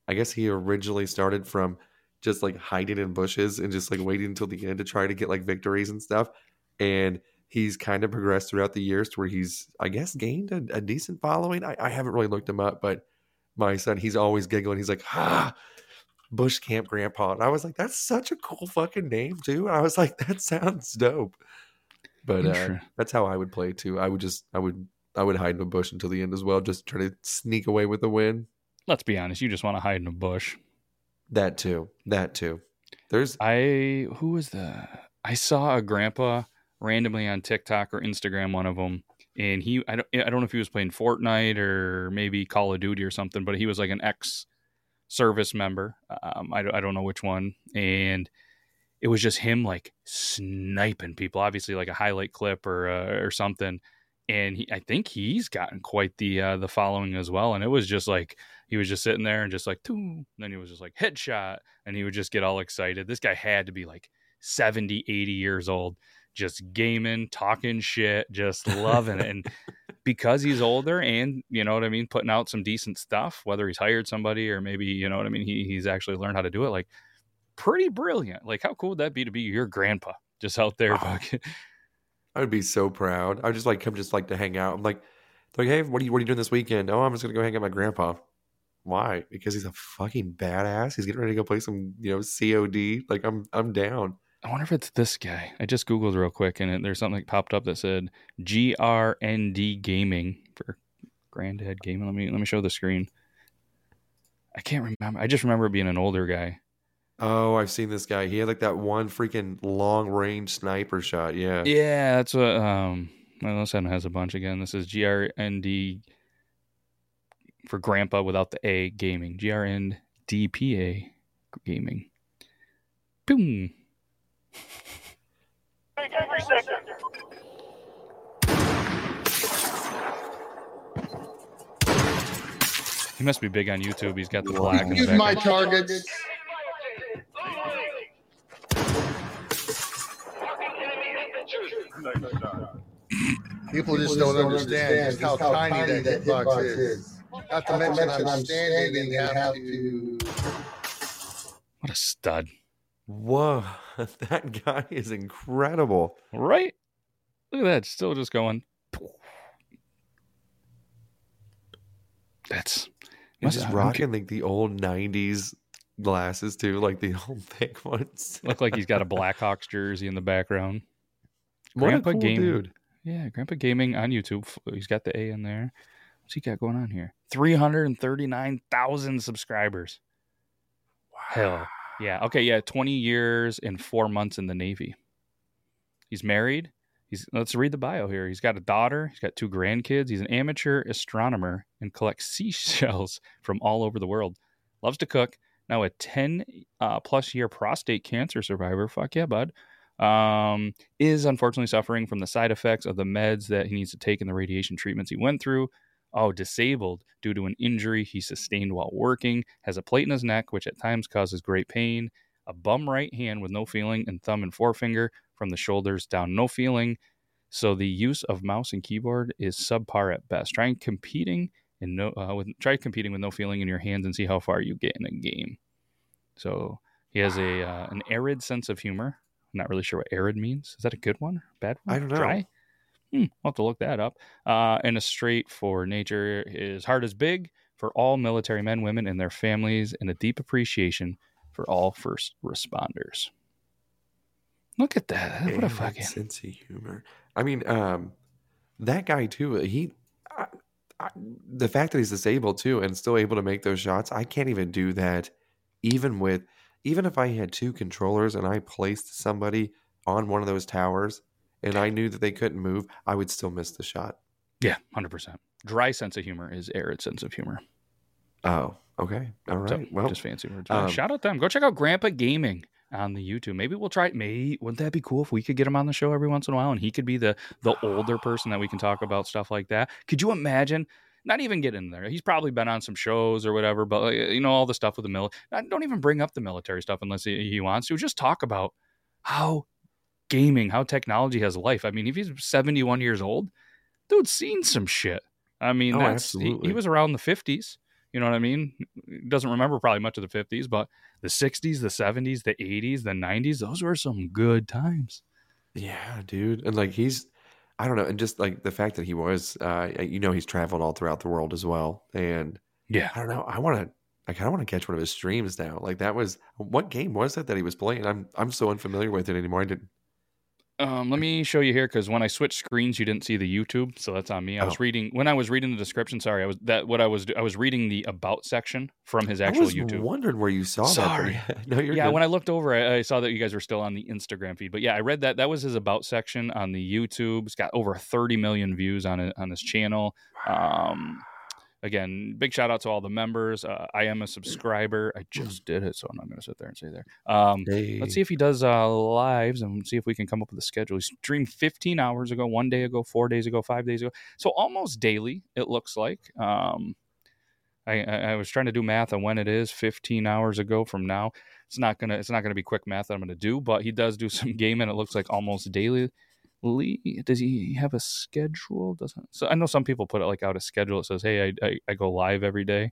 I guess he originally started from just like hiding in bushes and just like waiting until the end to try to get like victories and stuff. And he's kind of progressed throughout the years to where he's, I guess, gained a, a decent following. I, I haven't really looked him up, but my son, he's always giggling. He's like, ah, Bush Camp Grandpa. And I was like, that's such a cool fucking name too. And I was like, that sounds dope. But uh, that's how I would play too. I would just, I would, I would hide in a bush until the end as well. Just try to sneak away with the win. Let's be honest. You just want to hide in a bush. That too. That too. There's, I, who was the, I saw a grandpa randomly on TikTok or Instagram, one of them. And he, I don't, I don't know if he was playing Fortnite or maybe Call of Duty or something, but he was like an ex-service member. Um, I, I don't know which one. And it was just him like sniping people, obviously like a highlight clip or uh, or something. And he, I think he's gotten quite the uh, the following as well. And it was just like, he was just sitting there and just like, Too. And then he was just like headshot. And he would just get all excited. This guy had to be like seventy, eighty years old, just gaming, talking shit, just loving it. And because he's older and, you know what I mean, putting out some decent stuff, whether he's hired somebody or maybe, you know what I mean, he he's actually learned how to do it. Like, pretty brilliant. Like, how cool would that be to be your grandpa just out there? Oh, I would be so proud. I would just like come just like to hang out. I'm like, like, hey, what are you what are you doing this weekend? Oh, I'm just gonna go hang out with my grandpa. Why? Because he's a fucking badass. He's getting ready to go play some, you know, C O D. Like, I'm I'm down. I wonder if it's this guy. I just Googled real quick and it, there's something that popped up that said G R N D Gaming for Granddad Gaming. Let me let me show the screen. I can't remember. I just remember it being an older guy. Oh, I've seen this guy. He had like that one freaking long range sniper shot. Yeah. Yeah, that's what um well, this one has a bunch again. This is G R N D for Grandpa without the A Gaming. G R N D P A Gaming. Boom. He must be big on YouTube. He's got the black in the back. My targets. People just don't understand just how tiny that hitbox is. Not to mention I'm standing and have to. What a stud. Whoa, that guy is incredible. Right? Look at that. Still just going. That's. He's just rocking like the old nineties glasses too, like the old thick ones. Look like he's got a Blackhawks jersey in the background. What Grandpa a cool Gaming. dude. Yeah, Grandpa Gaming on YouTube. He's got the A in there. What's he got going on here? three hundred thirty-nine thousand subscribers. Wow. Hell. Yeah. Okay. Yeah. twenty years and four months in the Navy. He's married. He's let's read the bio here. He's got a daughter. He's got two grandkids. He's an amateur astronomer and collects seashells from all over the world. Loves to cook. Now a ten uh, plus year prostate cancer survivor. Fuck yeah, bud. Um, is unfortunately suffering from the side effects of the meds that he needs to take and the radiation treatments he went through. Oh, disabled due to an injury he sustained while working, has a plate in his neck, which at times causes great pain, a bum right hand with no feeling, and thumb and forefinger from the shoulders down, no feeling. So the use of mouse and keyboard is subpar at best. Try competing and no, uh, with try competing with no feeling in your hands and see how far you get in a game. So he has a uh, an arid sense of humor. I'm not really sure what arid means. Is that a good one? Bad one? I don't know. Dry? Hmm, I'll have to look that up. Uh, and a straight for nature. His heart is big for all military men, women, and their families, and a deep appreciation for all first responders. Look at that. What a fucking sense of humor. I mean, um, that guy too. He, I, I, the fact that he's disabled too and still able to make those shots. I can't even do that. Even with, even if I had two controllers and I placed somebody on one of those towers and I knew that they couldn't move, I would still miss the shot. Yeah, one hundred percent. Dry sense of humor is arid sense of humor. Oh, okay. All right. So, well, just fancy words. Um, Shout out to them. Go check out Grandpa Gaming on the YouTube. Maybe we'll try it. Maybe, wouldn't that be cool if we could get him on the show every once in a while and he could be the the older person that we can talk about stuff like that? Could you imagine? Not even get in there. He's probably been on some shows or whatever, but you know, all the stuff with the military. Don't even bring up the military stuff unless he, he wants to. Just talk about how gaming, how technology has life. I mean, if he's seventy-one years old, dude's seen some shit. I mean, oh, that's he, he was around the fifties. You know what I mean? Doesn't remember probably much of the fifties, but the sixties, the seventies, the eighties, the nineties, those were some good times. Yeah, dude. And like he's, I don't know, and just like the fact that he was, uh, you know, he's traveled all throughout the world as well. And yeah, I don't know, I want to, I kind of want to catch one of his streams now. Like that was, what game was that that he was playing? I'm, I'm so unfamiliar with it anymore. I didn't. Um, let me show you here because when I switched screens, you didn't see the YouTube, so that's on me. I Oh. was reading when I was reading the description. Sorry, I was that what I was I was reading the about section from his actual I was YouTube. wondered where you saw Sorry. that. no, you're yeah, good. when I looked over, I, I saw that you guys were still on the Instagram feed. But yeah, I read that that was his about section on the YouTube. It's got over thirty million views on it on his channel. Um, again, big shout out to all the members. Uh, I am a subscriber. I just did it, so I'm not going to sit there and say there. Um, Hey. Let's see if he does uh, lives and see if we can come up with a schedule. He streamed fifteen hours ago, one day ago, four days ago, five days ago. So almost daily, it looks like. Um, I, I, I was trying to do math on when it is fifteen hours ago from now. It's not gonna it's not gonna be quick math that I'm gonna do, but he does do some gaming. It looks like almost daily. Does he have a schedule? Doesn't so I know some people put it like out a schedule. It says, "Hey, I I, I go live every day."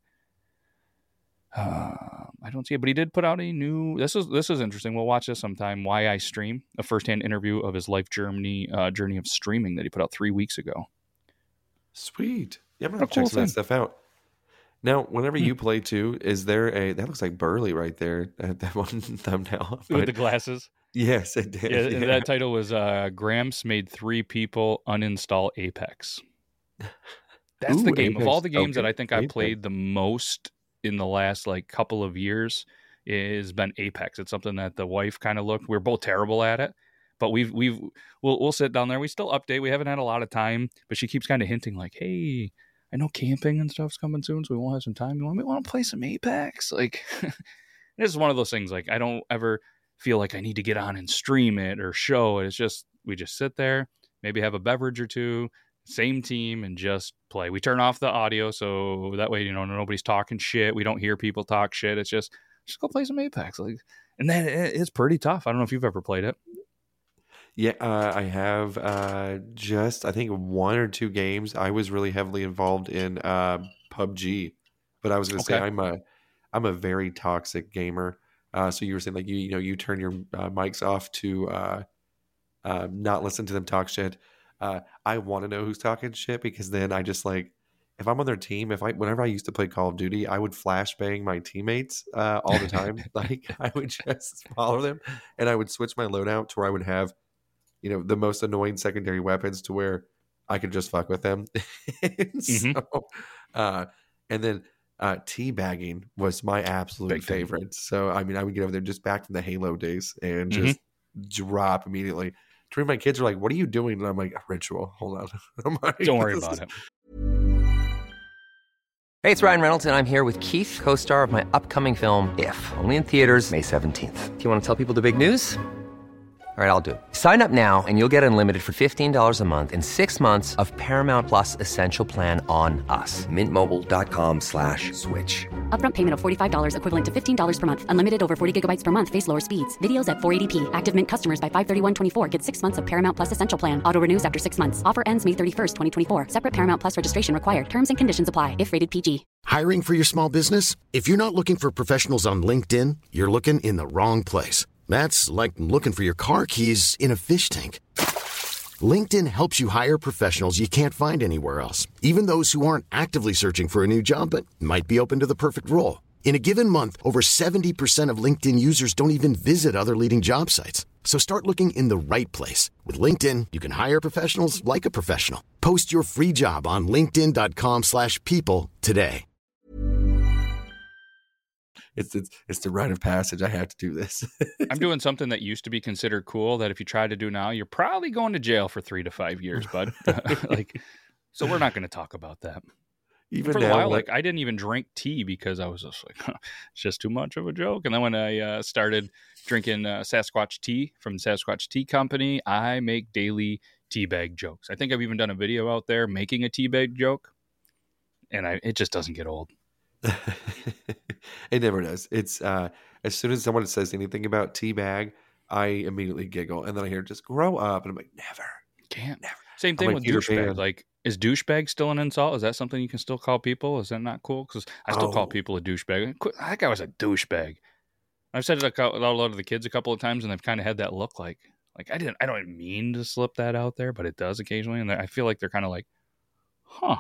Uh, I don't see it, but he did put out a new. This is this is interesting. We'll watch this sometime. Why I Stream, a firsthand interview of his life journey uh, journey of streaming that he put out three weeks ago. Sweet. Yeah, I'm What gonna a check cool some of that thing. stuff out. Now, whenever Hmm. you play too, is there a that looks like Burley right there at that one thumbnail? With But the glasses. yes, it did. Yeah, Yeah, and that title was uh, Gramps made three people uninstall Apex. That's Ooh, the game of all Apex. the games Okay, that I think I've Apex. played the most in the last like couple of years is been Apex. It's something that the wife kind of looked. We're both terrible at it, but we've we've we'll we'll sit down there. We still update. We haven't had a lot of time, but she keeps kind of hinting like, "Hey, I know camping and stuff's coming soon, so we won't have some time. You want me want to play some Apex?" Like, this is one of those things. Like, I don't ever feel like I need to get on and stream it or show it. It's just we just sit there, maybe have a beverage or two, same team, and just play. We turn off the audio so that way, you know, nobody's talking shit. We don't hear people talk shit. It's just just go play some Apex. Like, and then it, it's pretty tough. I don't know if you've ever played it. Yeah, uh, I have uh, just I think one or two games. I was really heavily involved in uh, P U B G, but I was going to say Okay. I'm a I'm a very toxic gamer. Uh, so you were saying like you you know you turn your uh, mics off to uh, uh, not listen to them talk shit. Uh, I want to know who's talking shit because then I just like if I'm on their team, if I whenever I used to play Call of Duty, I would flashbang my teammates uh, all the time. Like I would just follow them, and I would switch my loadout to where I would have, you know, the most annoying secondary weapons to where I could just fuck with them. And Mhm. so, uh, and then uh, teabagging was my absolute Big thing. favorite. So I mean, I would get over there just back from the Halo days and Mhm. just drop immediately. Three of my kids are like, "What are you doing?" And I'm like, "A ritual. Hold on." I'm like, Don't worry "This about is- it. Hey, it's Ryan Reynolds, and I'm here with Keith, co-star of my upcoming film, If, only in theaters May seventeenth. Do you want to tell people the big news? All right, I'll do it. Sign up now and you'll get unlimited for fifteen dollars a month and six months of Paramount Plus Essential Plan on us. Mint Mobile dot com slash switch. Upfront payment of forty-five dollars equivalent to fifteen dollars per month. Unlimited over forty gigabytes per month. Face lower speeds. Videos at four eighty p. Active Mint customers by five thirty-one twenty-four get six months of Paramount Plus Essential Plan. Auto renews after six months. Offer ends May thirty-first, twenty twenty-four. Separate Paramount Plus registration required. Terms and conditions apply if rated P G. Hiring for your small business? If you're not looking for professionals on LinkedIn, you're looking in the wrong place. That's like looking for your car keys in a fish tank. LinkedIn helps you hire professionals you can't find anywhere else, even those who aren't actively searching for a new job but might be open to the perfect role. In a given month, over seventy percent of LinkedIn users don't even visit other leading job sites. So start looking in the right place. With LinkedIn, you can hire professionals like a professional. Post your free job on linkedin dot com slash people today. It's, it's it's the rite of passage. I have to do this. I'm doing something that used to be considered cool that if you try to do now, you're probably going to jail for three to five years, bud. Like, so we're not going to talk about that. Even for a now, while, like- like I didn't even drink tea because I was just like, huh, it's just too much of a joke. And then when I uh, started drinking uh, Sasquatch tea from Sasquatch Tea Company, I make daily teabag jokes. I think I've even done a video out there making a teabag joke, and I it just doesn't get old. It never does. It's uh, as soon as someone says anything about teabag, I immediately giggle, and then I hear just grow up, and I'm like, never, Can't. never. Same I'm thing like with Peter douchebag. Pan. Like Is douchebag still an insult? Is that something you can still call people? Is that not cool? Because I still Oh. call people a douchebag. That guy was a douchebag. I've said it to a lot of the kids a couple of times, and they've kind of had that look like, like I didn't, I don't mean to slip that out there, but it does occasionally, and I feel like they're kind of like, huh,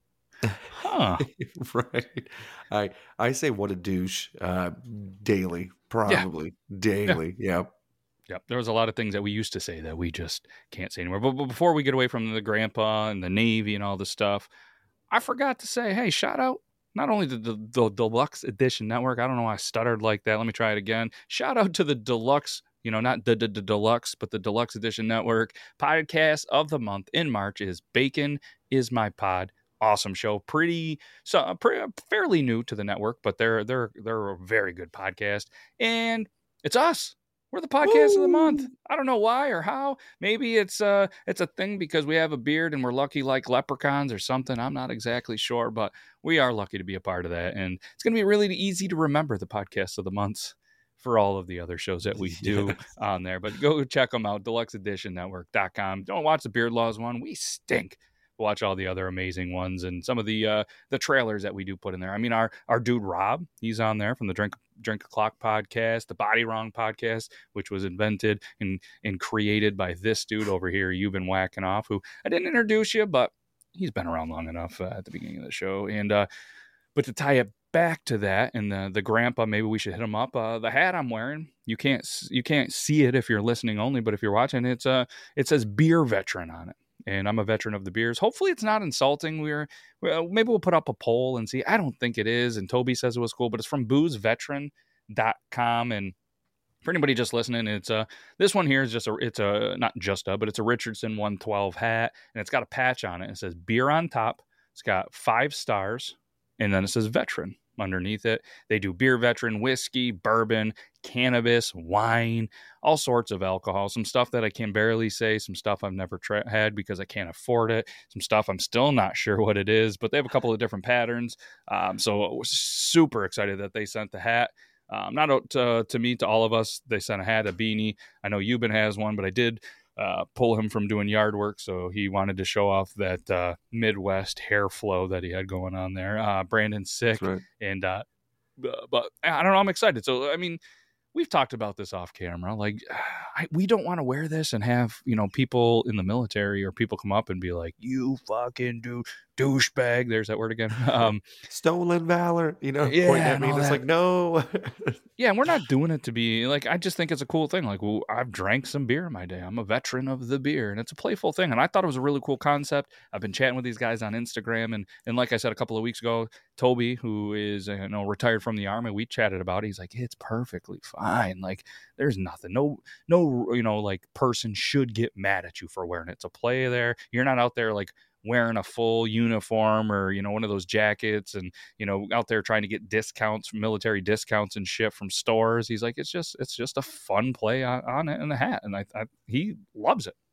huh. Right. I I say what a douche uh, daily, probably daily. Yeah. Yep. There was a lot of things that we used to say that we just can't say anymore. But, but before we get away from the grandpa and the Navy and all this stuff, I forgot to say, hey, shout out not only to the, the Deluxe Edition Network. I don't know why I stuttered like that. Let me try it again. Shout out to the Deluxe, you know, not the, the, the Deluxe, but the Deluxe Edition Network. Podcast of the month in March is Bacon is My Pod. Awesome show. Pretty, so pretty, fairly new to the network, but they're they're they're a very good podcast. And it's us. We're the podcast of the month. I don't know why or how. Maybe it's uh it's a thing because we have a beard and we're lucky like leprechauns or something. I'm not exactly sure, but we are lucky to be a part of that. And it's going to be really easy to remember the podcast of the months for all of the other shows that we do yes. on there. But go check them out, deluxe edition network dot com. Don't watch the Beard Laws one. We stink. Watch all the other amazing ones and some of the uh, the trailers that we do put in there. I mean, our our dude Rob, he's on there from the Drink Drink O'Clock podcast, the Body Wrong podcast, which was invented and and created by this dude over here you've been whacking off, who I didn't introduce you, but he's been around long enough uh, at the beginning of the show. And uh, but to tie it back to that and the the grandpa, maybe we should hit him up. Uh, the hat I'm wearing, you can't you can't see it if you're listening only, but if you're watching, it's uh it says Beer Veteran on it. And I'm a veteran of the beers. Hopefully it's not insulting. We're, well, maybe we'll put up a poll and see. I don't think it is. And Toby says it was cool, but it's from booze veteran dot com. And for anybody just listening, it's a, this one here is just a, it's a, not just a, but it's a Richardson one twelve hat. And it's got a patch on it. It says beer on top. It's got five stars. And then it says veteran underneath it. They do beer veteran, whiskey, bourbon, cannabis, wine, all sorts of alcohol, some stuff that I can barely say, some stuff I've never tra- had because I can't afford it, some stuff I'm still not sure what it is, but they have a couple of different patterns. Um, so I was super excited that they sent the hat. Um, not to, to me, to all of us, they sent a hat, a beanie. I know Euban has one, but I did uh, pull him from doing yard work, so he wanted to show off that uh, Midwest hair flow that he had going on there. Uh, Brandon's sick, right. and uh, but I don't know, I'm excited. So, I mean, we've talked about this off camera. Like, I, we don't want to wear this and have, you know, people in the military or people come up and be like, you fucking do douchebag. There's that word again. Um, Stolen valor, you know, yeah, point at me. It's like, no. Yeah, and we're not doing it to be like, I just think it's a cool thing. Like, well, I've drank some beer in my day. I'm a veteran of the beer, and it's a playful thing. And I thought it was a really cool concept. I've been chatting with these guys on Instagram, and and like I said a couple of weeks ago, Toby, who is you know retired from the Army, we chatted about it. He's like, it's perfectly fine. Like, there's nothing, no, no, you know, like person should get mad at you for wearing it. It's a play there. You're not out there like wearing a full uniform or, you know, one of those jackets and, you know, out there trying to get discounts, military discounts and shit from stores. He's like, it's just, it's just a fun play on, on it in the hat. And I, I, he loves it.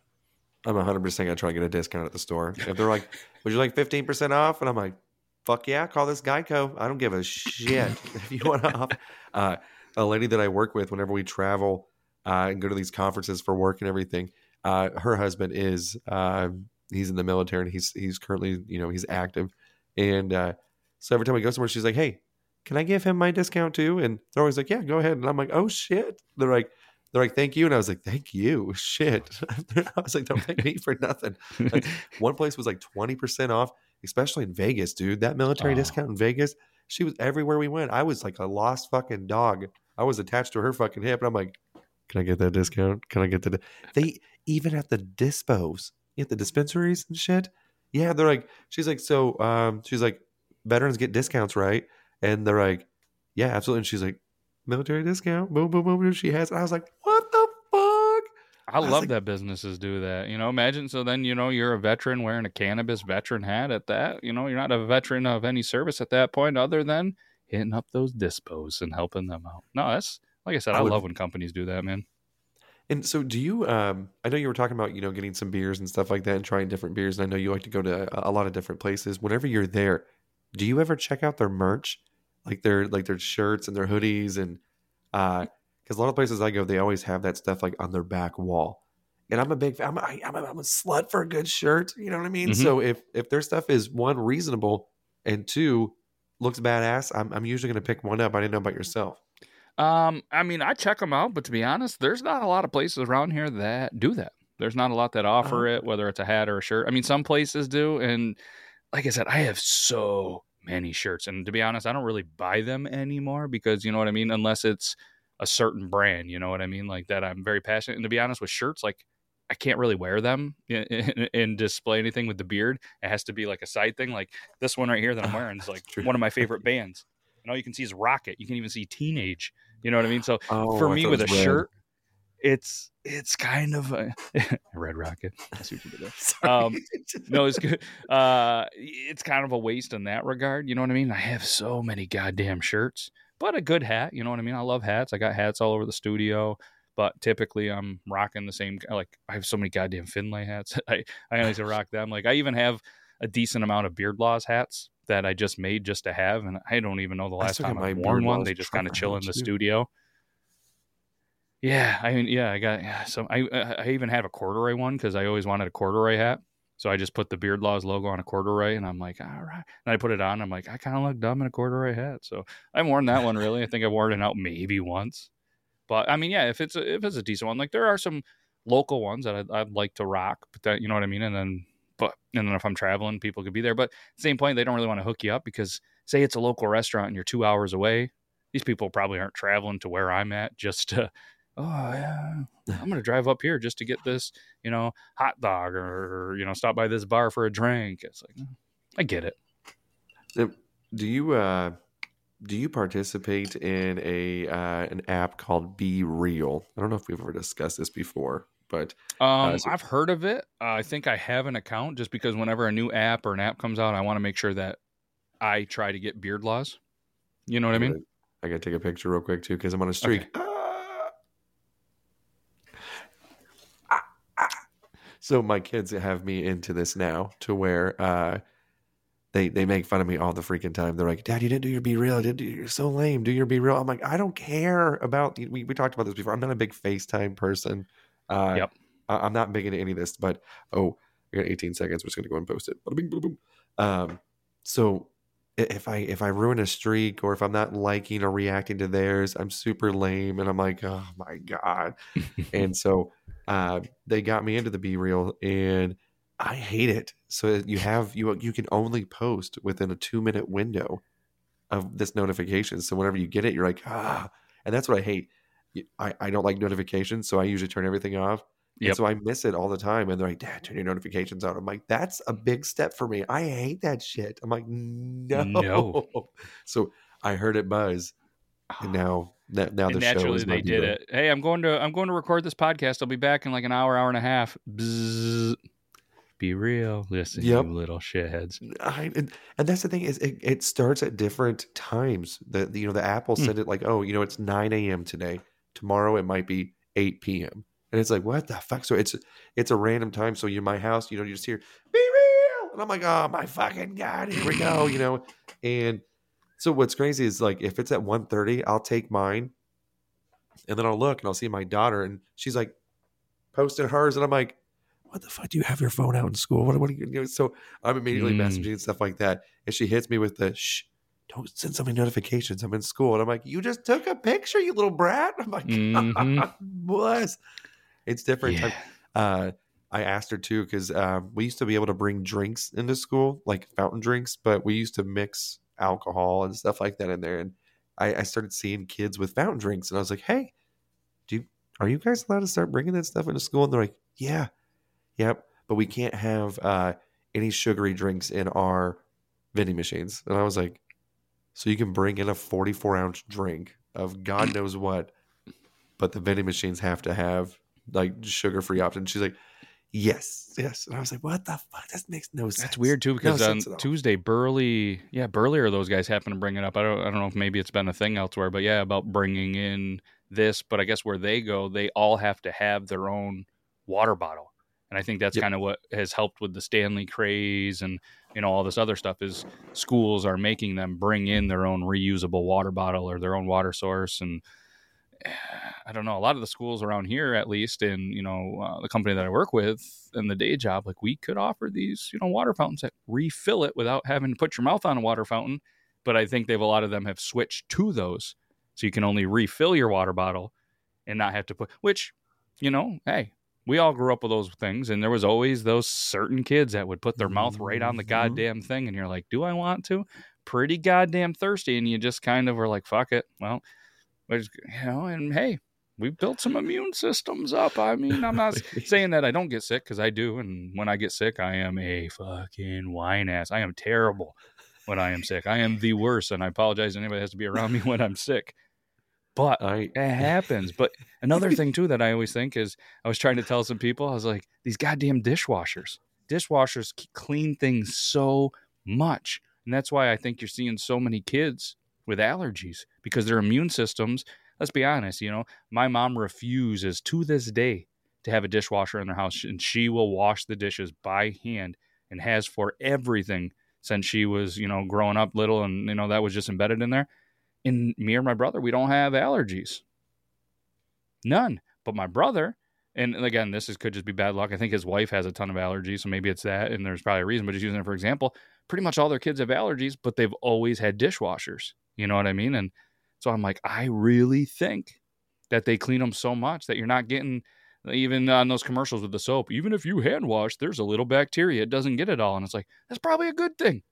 I'm one hundred percent going to try to get a discount at the store. If they're like, would you like fifteen percent off? And I'm like, fuck yeah, call this Geico. I don't give a shit if you want off. Uh, a lady that I work with whenever we travel uh, and go to these conferences for work and everything, uh, her husband is, uh, he's in the military and he's he's currently, you know, he's active. And uh, so every time we go somewhere, she's like, hey, can I give him my discount too? And they're always like, yeah, go ahead. And I'm like, oh shit. They're like, they're like, thank you. And I was like, thank you. Shit. I was like, don't thank me for nothing. Like, one place was like twenty percent off, especially in Vegas, dude. That military oh. discount in Vegas, she was everywhere we went. I was like a lost fucking dog. I was attached to her fucking hip. And I'm like, can I get that discount? Can I get the, they even at the dispos, at the dispensaries and shit. Yeah. They're like, she's like, so, um, she's like, veterans get discounts, right? And they're like, yeah, absolutely. And she's like, military discount, boom, boom, boom. She has, and I was like, what the fuck? I, I love like, that businesses do that. You know, imagine, so then, you know, you're a veteran wearing a cannabis veteran hat at that, you know, you're not a veteran of any service at that point other than hitting up those dispos and helping them out. No, that's, like I said, I, I would, love when companies do that, man. And so do you, um, I know you were talking about, you know, getting some beers and stuff like that and trying different beers. And I know you like to go to a, a lot of different places. Whenever you're there, do you ever check out their merch? Like their, like their shirts and their hoodies and, uh, cause a lot of places I go, they always have that stuff like on their back wall. and I'm a big I'm a, I'm a, I'm a slut for a good shirt. You know what I mean? Mhm. So if if their stuff is one reasonable and two looks badass, I'm I'm usually gonna pick one up. I didn't know about yourself. Um, I mean, I check them out, but to be honest, there's not a lot of places around here that do that. There's not a lot that offer Oh. it, whether it's a hat or a shirt. I mean, some places do, and like I said, I have so many shirts, and to be honest, I don't really buy them anymore because you know what I mean. Unless it's a certain brand, you know what I mean, like that. I'm very passionate, and to be honest, with shirts, like I can't really wear them and, and display anything with the beard. It has to be like a side thing, like this one right here that I'm wearing is like True. one of my favorite bands. And all you can see is Rocket. You can even see Teenage. You know what I mean? So Oh, for I me thought with a it was red. shirt, it's it's kind of a Red Rocket. I see what you did there. Sorry. Um, no, it's good. Uh, it's kind of a waste in that regard. You know what I mean? I have so many goddamn shirts, but a good hat. You know what I mean? I love hats. I got hats all over the studio, but typically I'm rocking the same. Like I have so many goddamn Finlay hats. I I always rock them. Like I even have a decent amount of Beard Laws hats that I just made just to have, and I don't even know the I last still got time my I've worn Beard one. Laws They just kind of trucker chill hat, in the too. studio. Yeah, I mean, yeah, I got yeah, so I I even have a corduroy one because I always wanted a corduroy hat. So I just put the Beard Laws logo on a corduroy, and I'm like, all right. And I put it on. I'm like, I kind of look dumb in a corduroy hat. So I haven't worn that one really. I think I've worn it out maybe once. But I mean, yeah, if it's a, if it's a decent one, like there are some local ones that I'd, I'd like to rock, but that you know what I mean. And then, but and then if I'm traveling, people could be there. But at the same point, they don't really want to hook you up because say it's a local restaurant and you're two hours away. These people probably aren't traveling to where I'm at just to, oh yeah, I'm gonna drive up here just to get this, you know, hot dog or you know, stop by this bar for a drink. It's like, I get it. Now, Do you uh do you participate in a uh, an app called Be Real? I don't know if we've ever discussed this before, but Um, uh, so- I've heard of it. Uh, I think I have an account just because whenever a new app or an app comes out, I want to make sure that I try to get Beard Laws. You know what I I'm mean? gonna- I gotta take a picture real quick too because I'm on a streak. Okay. Ah! Ah, ah. So my kids have me into this now to where uh, they they make fun of me all the freaking time. They're like, "Dad, you didn't do your Be Real. Didn't do, you're so lame. Do your Be Real." I'm like, I don't care about. We we talked about this before. I'm not a big FaceTime person. Uh, Yep. I, I'm not big into any of this. But oh, I got eighteen seconds. We're just gonna go and post it. Bada bing, bada boom. Um, so i- if I if I ruin a streak or if I'm not liking or reacting to theirs, I'm super lame, and I'm like, oh my god. And so uh, they got me into the Be Real, and I hate it. So you have you you can only post within a two minute window of this notification. So whenever you get it, you're like, ah, and that's what I hate. Y- I, I don't like notifications, so I usually turn everything off. And Yep. so I miss it all the time. And they're like, Dad, turn your notifications on. I'm like, that's a big step for me. I hate that shit. I'm like, no. No. So I heard it buzz, and now that now And the show naturally is my they did Be Real. it. Hey, I'm going to I'm going to record this podcast. I'll be back in like an hour, hour and a half. Bzzz. Be real. Listen, Yep. you little shitheads. I, and, and that's the thing is it, it starts at different times. The, the you know the app will Hmm. send it like, oh, you know, it's nine a.m. today. Tomorrow it might be eight p.m. And it's like, what the fuck? So it's it's a random time. So you're in my house, you know, you just hear Be Real, and I'm like, oh my fucking god, here we go, you know. And so what's crazy is like if it's at one thirty, I'll take mine, and then I'll look and I'll see my daughter, and she's like posting hers, and I'm like, what the fuck? Do you have your phone out in school? What, what are you doing? So I'm immediately Mm. messaging and stuff like that. And she hits me with the, shh, don't send so many notifications. I'm in school. And I'm like, you just took a picture, you little brat. I'm like, Mhm. God bless. It's different. Yeah. Time. Uh, I asked her too, because um, we used to be able to bring drinks into school, like fountain drinks, but we used to mix alcohol and stuff like that in there. And I, I started seeing kids with fountain drinks. And I was like, hey, do you, are you guys allowed to start bringing that stuff into school? And they're like, yeah. Yep, but we can't have uh, any sugary drinks in our vending machines. And I was like, so you can bring in a forty-four ounce drink of God knows what, but the vending machines have to have like sugar-free options. She's like, yes, yes. And I was like, what the fuck? That makes no sense. That's weird too No because on sense at all. Tuesday, Burley, yeah, Burley or those guys happen to bring it up. I don't, I don't know if maybe it's been a thing elsewhere, but yeah, about bringing in this. But I guess where they go, they all have to have their own water bottle, and I think that's Yep. kind of what has helped with the Stanley craze and you know all this other stuff. Is schools are making them bring in their own reusable water bottle or their own water source, and I don't know, a lot of the schools around here, at least in, you know, uh, the company that I work with and the day job, like we could offer these, you know, water fountains that refill it without having to put your mouth on a water fountain. But I think they've, a lot of them have switched to those. So you can only refill your water bottle and not have to put, which, you know, hey, we all grew up with those things. And there was always those certain kids that would put their mouth right on the goddamn thing. And you're like, do I want to? Pretty goddamn thirsty. And you just kind of were like, fuck it. Well, you know, and hey, we've built some immune systems up. I mean, I'm not saying that I don't get sick, because I do. And when I get sick, I am a fucking whine ass. I am terrible when I am sick. I am the worst. And I apologize to anybody that has to be around me when I'm sick. But I, it happens. But another thing, too, that I always think is, I was trying to tell some people, I was like, these goddamn dishwashers. Dishwashers clean things so much. And that's why I think you're seeing so many kids with allergies, because their immune systems, let's be honest, you know, my mom refuses to this day to have a dishwasher in their house, and she will wash the dishes by hand and has for everything since she was, you know, growing up little, and, you know, that was just embedded in there. And me or my brother, we don't have allergies. None. But my brother, and again, this is, could just be bad luck. I think his wife has a ton of allergies, so maybe it's that, and there's probably a reason, but just using it for example, pretty much all their kids have allergies, but they've always had dishwashers. You know what I mean? And so I'm like, I really think that they clean them so much that you're not getting, even on those commercials with the soap, even if you hand wash, there's a little bacteria. It doesn't get it all. And it's like, that's probably a good thing.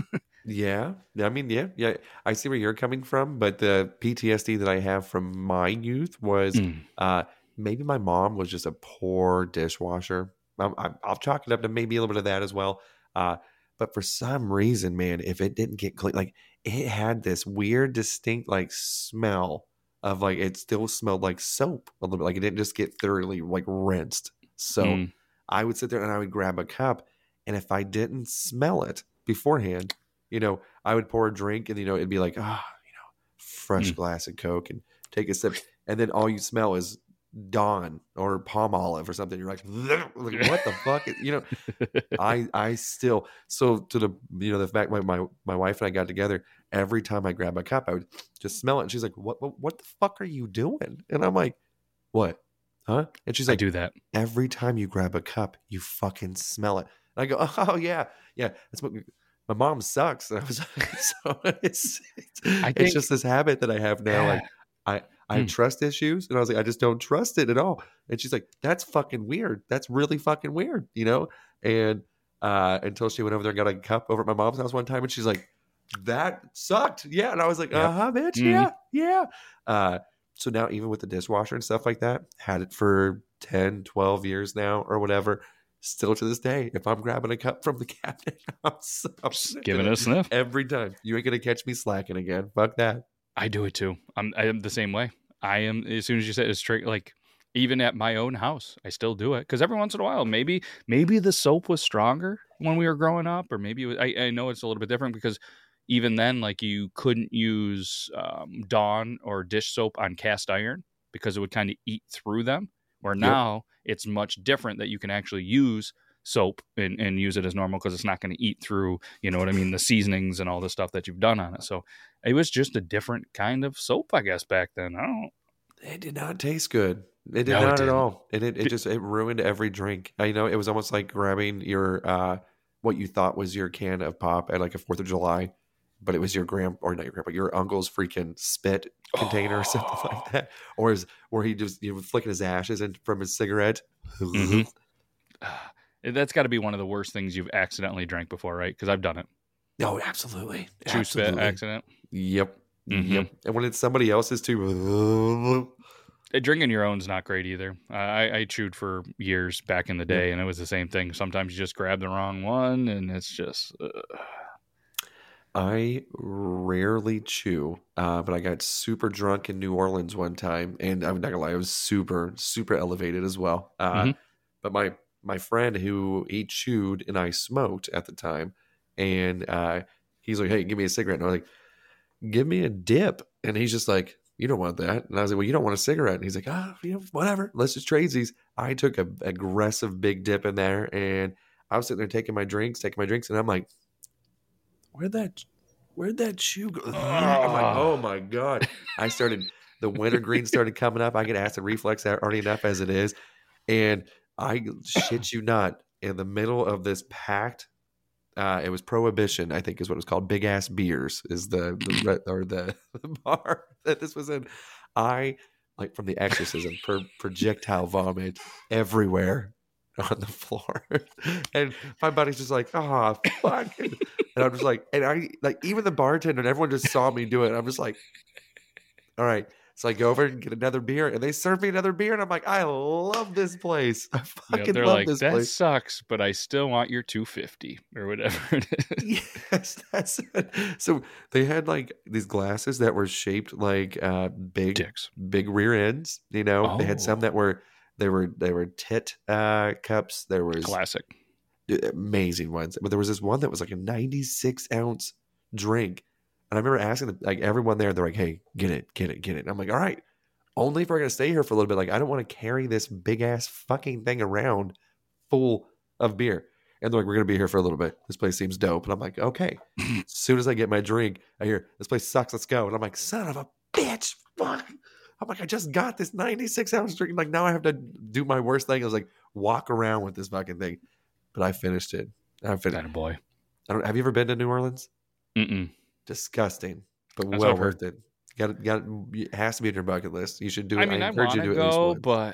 Yeah. I mean, yeah, yeah. I see where you're coming from, but the P T S D that I have from my youth was mm. uh, maybe my mom was just a poor dishwasher. I'm, I'm, I'll chalk it up to maybe a little bit of that as well. Uh, but for some reason, man, if it didn't get clean, like it had this weird, distinct like smell of like, it still smelled like soap a little bit. Like it didn't just get thoroughly like rinsed. So mm. I would sit there and I would grab a cup, and if I didn't smell it beforehand, you know, I would pour a drink, and, you know, it'd be like, ah, oh, you know, fresh mm. glass of Coke, and take a sip. And then all you smell is Dawn or palm olive or something. You're like, like what the fuck? You know, I I still, so to the, you know, the fact my, my, my wife and I got together, every time I grab a cup, I would just smell it. And she's like, what, what, what the fuck are you doing? And I'm like, what? Huh? And she's like, I do that. Every time you grab a cup, you fucking smell it. And I go, oh, yeah. Yeah. That's what my mom sucks. And I was like, so it's, it's, I think, it's just this habit that I have now. Yeah. Like I, I have mm. trust issues. And I was like, I just don't trust it at all. And she's like, that's fucking weird. That's really fucking weird, you know? And uh, until she went over there and got a cup over at my mom's house one time, and she's like, that sucked. Yeah. And I was like, yep. uh-huh, bitch. Mm. Yeah. Yeah. Uh, so now even with the dishwasher and stuff like that, had it for ten, twelve years now or whatever. Still to this day, if I'm grabbing a cup from the cabinet, I'm, I'm giving it a sniff every time. You ain't gonna catch me slacking again. Fuck that. I do it too. I'm I am the same way. I am, as soon as you said it's straight, like even at my own house, I still do it, because every once in a while, maybe maybe the soap was stronger when we were growing up, or maybe it was, I, I know it's a little bit different, because even then, like you couldn't use um, Dawn or dish soap on cast iron because it would kind of eat through them. Where now yep. it's much different that you can actually use soap and, and use it as normal, because it's not going to eat through, you know what I mean, the seasonings and all the stuff that you've done on it. So it was just a different kind of soap, I guess, back then. I don't. It did not taste good. It did no, not it at all. It, it it just it ruined every drink. I know, it was almost like grabbing your uh what you thought was your can of pop at like a Fourth of July, but it was your grand or not your grandpa, your uncle's freaking spit container oh. or something like that, or is where he just, you know, flicking his ashes in from his cigarette. Mm-hmm. That's got to be one of the worst things you've accidentally drank before, right? Because I've done it. Oh, absolutely. Chew absolutely. spit accident. Yep. Mm-hmm. Yep. And when it's somebody else's too. Drinking your own's not great either. I, I chewed for years back in the day, and it was the same thing. Sometimes you just grab the wrong one, and it's just. Uh... I rarely chew, uh, but I got super drunk in New Orleans one time, and I'm not gonna lie, I was super, super elevated as well. Uh, mm-hmm. But my my friend who he chewed and I smoked at the time, and uh, he's like, "Hey, give me a cigarette," and I was like, "Give me a dip," and he's just like, "You don't want that," and I was like, "Well, you don't want a cigarette," and he's like, "Ah, oh, you know, whatever, let's just trade these." I took a aggressive big dip in there, and I was sitting there taking my drinks, taking my drinks, and I'm like, Where'd that, where'd that chew go? I'm like, oh my God. I started, The wintergreen started coming up. I get acid reflux already enough as it is. And I shit you not, in the middle of this packed, uh, it was Prohibition, I think is what it was called. Big Ass Beers is the, the or the, the bar that this was in. I, like from The Exorcism, pro- projectile vomit everywhere on the floor. And my buddy's just like, oh, fuck. And I'm just like, and I, like, even the bartender and everyone just saw me do it. I'm just like, all right. So I go over and get another beer, and they serve me another beer, and I'm like, I love this place. I fucking yeah, they're love like, this that place. sucks, but I still want your two fifty or whatever it is. Yes, that's it. So they had like these glasses that were shaped like uh, big, Dicks. big rear ends. You know, they had some Oh. that were they were they were tit uh, cups. There was Classic. amazing ones, but there was this one that was like a ninety-six ounce drink. And I remember asking like everyone there, they're like, hey, get it, get it, get it. And I'm like, all right, only if we're going to stay here for a little bit. Like, I don't want to carry this big ass fucking thing around full of beer. And they're like, we're going to be here for a little bit. This place seems dope. And I'm like, okay. As soon as I get my drink, I hear, this place sucks. Let's go. And I'm like, son of a bitch. Fuck. I'm like, I just got this ninety-six ounce drink. Like, now I have to do my worst thing. I was like, walk around with this fucking thing. But I finished it. I finished That a boy. I don't, have you ever been to New Orleans? Mm-mm. Disgusting, but That's well what I've worth it. Got got it has to be on your bucket list. You should do it. I mean, I, encourage want you to to do it at least go, once. but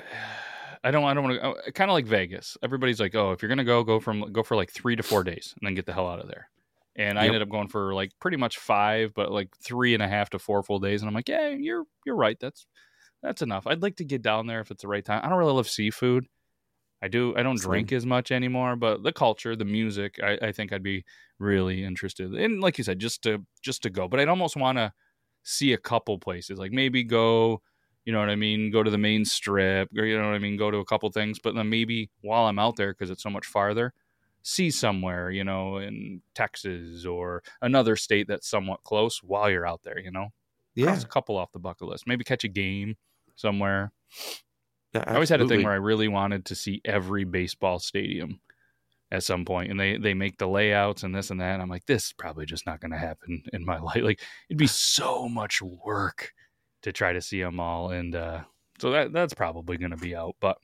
I don't. I don't want to. Kind of like Vegas. Everybody's like, "Oh, if you're gonna go, go from go for like three to four days, and then get the hell out of there." And I Yep. ended up going for like pretty much five, but like three and a half to four full days. And I'm like, "Yeah, you're you're right. That's that's enough." I'd like to get down there if it's the right time. I don't really love seafood. I do. I don't Same. drink as much anymore, but the culture, the music, I, I think I'd be really interested. And like you said, just to just to go. But I'd almost want to see a couple places, like maybe go, you know what I mean, go to the main strip, or you know what I mean, go to a couple things. But then maybe while I'm out there, because it's so much farther, see somewhere, you know, in Texas or another state that's somewhat close while you're out there. You know, Yeah, cross a couple off the bucket list. Maybe catch a game somewhere. yeah, I always had a thing absolutely. where I really wanted to see every baseball stadium at some point, and they they make the layouts and this and that. And I'm like, this is probably just not going to happen in my life. Like, it'd be so much work to try to see them all, and uh, so that that's probably going to be out. But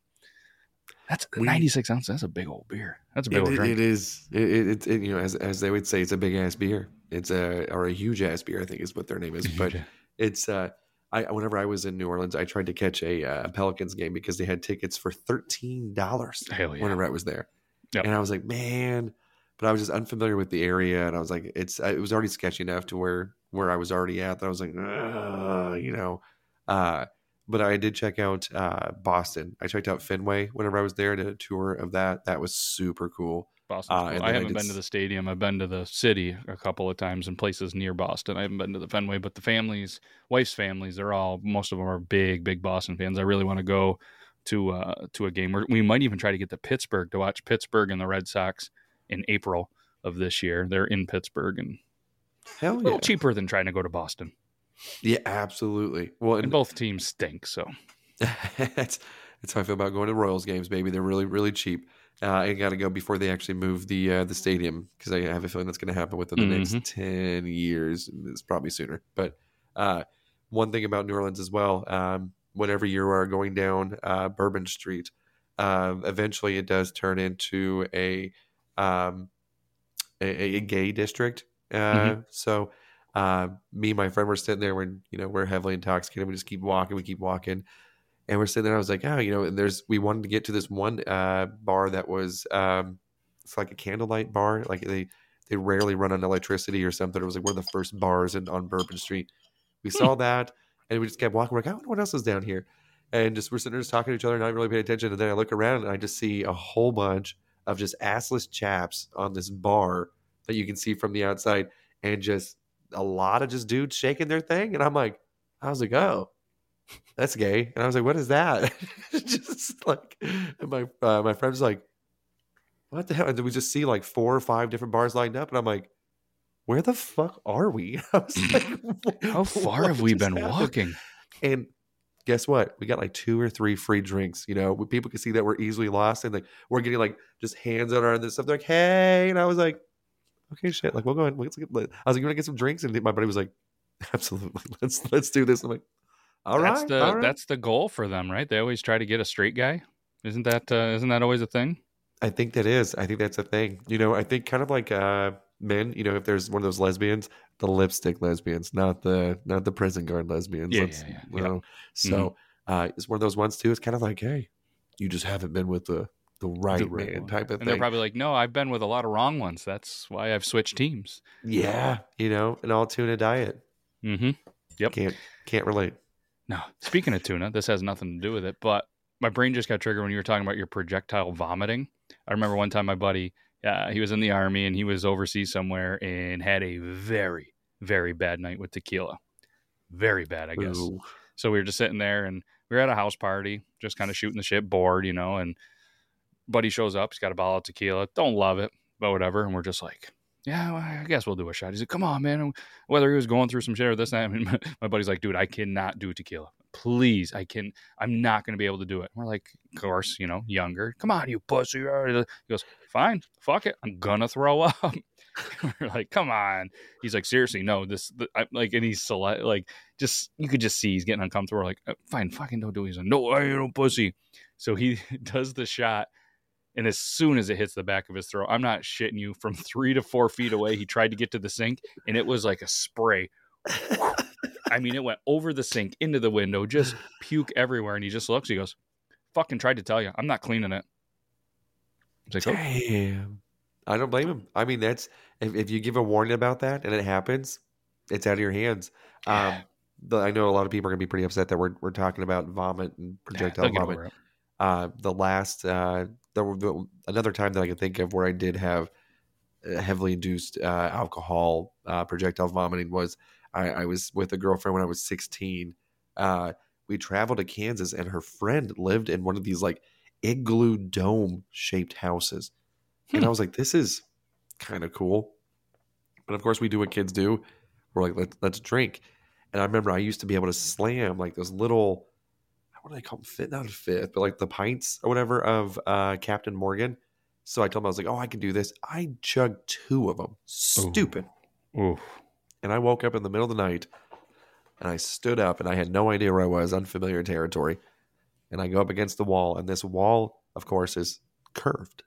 that's We- ninety-six ounces. That's a big old beer. That's a big It, old it, drink. it is. It, it, it, it- you know, as as they would say, it's a big ass beer. It's a or a huge ass beer, I think is what their name is. But Huge. it's uh, I whenever I was in New Orleans, I tried to catch a uh, Pelicans game because they had tickets for thirteen dollars. Hell yeah. Whenever I was there, Yep. and I was like, man, but I was just unfamiliar with the area, and I was like, it's it was already sketchy enough to where where I was already at that I was like, "Ugh," you know, uh, but I did check out uh, Boston. I checked out Fenway whenever I was there. I did a tour of that. That was super cool. Boston's Uh, cool. and I then I haven't did been to s- the stadium. I've been to the city a couple of times in places near Boston. I haven't been to the Fenway, but the families, wife's families, they're all, most of them are big, big Boston fans. I really want to go to uh, to a game. Where we might even try to get to Pittsburgh to watch Pittsburgh and the Red Sox in April of this year. They're in Pittsburgh, and Hell a yeah, little cheaper than trying to go to Boston. yeah, absolutely. Well, And and both teams stink, so that's that's how I feel about going to Royals games, baby. They're really really cheap. Uh, I got to go before they actually move the uh, the stadium because I have a feeling that's going to happen within the Mhm. next ten years. It's probably sooner. But uh, one thing about New Orleans as well, um, whenever you are going down uh, Bourbon Street, um, eventually it does turn into a um, a, a gay district. Uh, Mhm. So uh, me and my friend were sitting there when you know we're heavily intoxicated. We just keep walking, we keep walking. And we're sitting there. I was like, oh, you know, and there's, we wanted to get to this one uh, bar that was, um, it's like a candlelight bar. Like they, they rarely run on electricity or something. It was like one of the first bars in, on Bourbon Street. We saw that and we just kept walking. We're like, I wonder what else is down here. And just, we're sitting there just talking to each other, not really paying attention. And then I look around and I just see a whole bunch of just assless chaps on this bar that you can see from the outside and just a lot of just dudes shaking their thing. And I'm like, I was like, oh, that's gay. And I was like, what is that? Just like, and my uh, my friend's like, what the hell? And then we just see like four or five different bars lined up. And I'm like, where the fuck are we? I was like, how far what have we just been happened? walking? And guess what? We got like two or three free drinks. You know, when people can see that we're easily lost and like we're getting like just hands on our this stuff. They're like, hey. And I was like, okay, shit. Like, we'll go ahead. Let's get, I was like, you want to get some drinks? And my buddy was like, absolutely. Let's let's do this. I'm like, All that's right, the all right. that's the goal for them, right? They always try to get a straight guy. Isn't that uh, isn't that always a thing? I think that is. I think that's a thing. You know, I think kind of like uh, men. You know, if there's one of those lesbians, the lipstick lesbians, not the not the prison guard lesbians. Yeah, Let's, yeah, yeah. you know, Yep. so uh, it's one of those ones too. It's kind of like, hey, you just haven't been with the the right, The right man one. type of And they're thing. probably like, no, I've been with a lot of wrong ones. That's why I've switched teams. Yeah, you know, an all tuna diet. Mm-hmm. Yep. Can't can't relate. No. Speaking of tuna, this has nothing to do with it, but my brain just got triggered when you were talking about your projectile vomiting. I remember one time my buddy, uh, he was in the Army and he was overseas somewhere and had a very, very bad night with tequila. Very bad, I guess. Ooh. So we were just sitting there and we were at a house party, just kind of shooting the shit, bored, you know, and buddy shows up. He's got a bottle of tequila. Don't love it, but whatever. And we're just like, yeah, well, I guess we'll do a shot. He's like, come on, man. Whether he was going through some shit or this, and that, I mean, my, my buddy's like, dude, I cannot do tequila. Please, I can. I'm not going to be able to do it. We're like, of course, you know, younger. Come on, you pussy. He goes, fine, fuck it. I'm gonna throw up. We're like, come on. He's like, seriously, no. This, the, I, like, and he's select, like, just you could just see he's getting uncomfortable. We're like, fine, fucking don't do it. He's like, no, I ain't no pussy. So he does the shot. And as soon as it hits the back of his throat, I'm not shitting you, from three to four feet away, he tried to get to the sink, and it was like a spray. I mean, it went over the sink, into the window, just puke everywhere. And he just looks, he goes, fucking tried to tell you, I'm not cleaning it. Like, damn. I don't blame him. I mean, that's, if, if you give a warning about that and it happens, it's out of your hands. Um, the, I know a lot of people are going to be pretty upset that we're, we're talking about vomit and projectile yeah, vomit. Uh, the last, uh, there were the, another time that I can think of where I did have heavily induced uh, alcohol uh, projectile vomiting was I, I was with a girlfriend when I was sixteen. Uh, we traveled to Kansas and her friend lived in one of these like igloo dome shaped houses. Hmm. And I was like, this is kind of cool. But of course we do what kids do. We're like, let's, let's drink. And I remember I used to be able to slam like those little, what do they call them? Fit, not a fifth, but like the pints or whatever of uh, Captain Morgan. So I told him, I was like, oh, I can do this. I chugged two of them. Stupid. Ooh. Ooh. And I woke up in the middle of the night and I stood up and I had no idea where I was, unfamiliar territory. And I go up against the wall, and this wall, of course, is curved.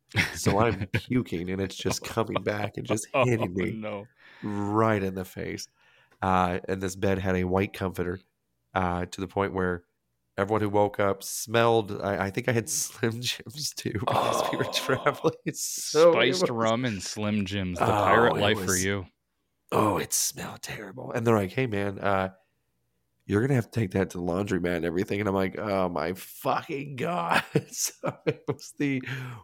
So I'm puking and it's just coming back and just hitting me oh, no. right in the face. Uh, and this bed had a white comforter uh, to the point where everyone who woke up smelled, I, I think I had Slim Jims too because oh, we were traveling. So spiced was, rum and Slim Jims, the oh, pirate life was, for you. Oh, it smelled terrible. And they're like, hey, man, uh, you're going to have to take that to the laundromat and everything. And I'm like, oh, my fucking God. So it was the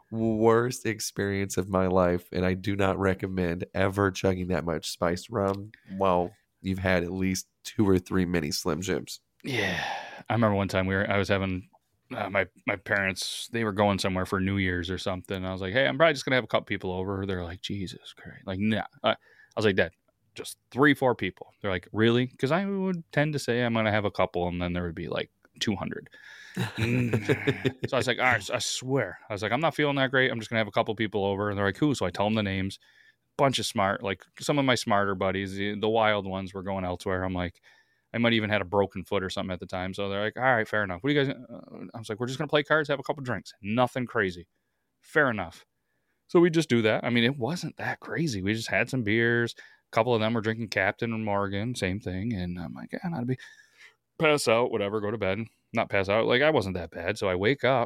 worst experience of my life. And I do not recommend ever chugging that much spiced rum while you've had at least two or three mini Slim Jims. Yeah. I remember one time we were, I was having uh, my, my parents, they were going somewhere for New Year's or something. I was like, hey, I'm probably just going to have a couple people over. They're like, Jesus Christ. Like, nah. I, I was like, Dad, just three, four people. They're like, really? Because I would tend to say I'm going to have a couple, and then there would be like two hundred. Mm. So I was like, all right, I swear. I was like, I'm not feeling that great. I'm just going to have a couple people over. And they're like, who? So I tell them the names. Bunch of smart, like some of my smarter buddies, the, the wild ones were going elsewhere. I'm like, I might even had a broken foot or something at the time. So they're like, all right, fair enough. What do you guys? Uh, I was like, we're just going to play cards, have a couple drinks. Nothing crazy. Fair enough. So we just do that. I mean, it wasn't that crazy. We just had some beers. A couple of them were drinking Captain and Morgan, same thing. And I'm like, yeah, not to be pass out, whatever, go to bed. Not pass out. Like, I wasn't that bad. So I wake up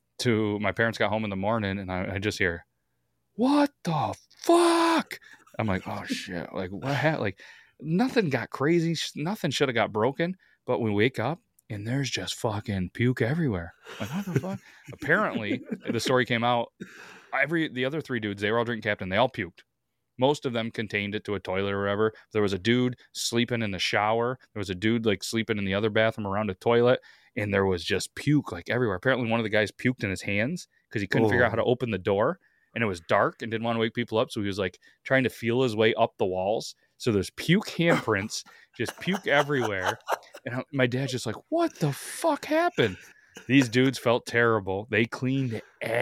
to my parents got home in the morning and I, I just hear, what the fuck? I'm like, oh shit. Like, what happened? Like, nothing got crazy. Nothing should have got broken. But we wake up and there's just fucking puke everywhere. Like, what the fuck? Apparently, the story came out. Every the other three dudes, they were all drinking Captain. They all puked. Most of them contained it to a toilet or whatever. There was a dude sleeping in the shower. There was a dude like sleeping in the other bathroom around a toilet. And there was just puke like everywhere. Apparently one of the guys puked in his hands because he couldn't oh. figure out how to open the door. And it was dark and didn't want to wake people up. So he was like trying to feel his way up the walls. So there's puke handprints, just puke everywhere. And my dad's just like, what the fuck happened? These dudes felt terrible. They cleaned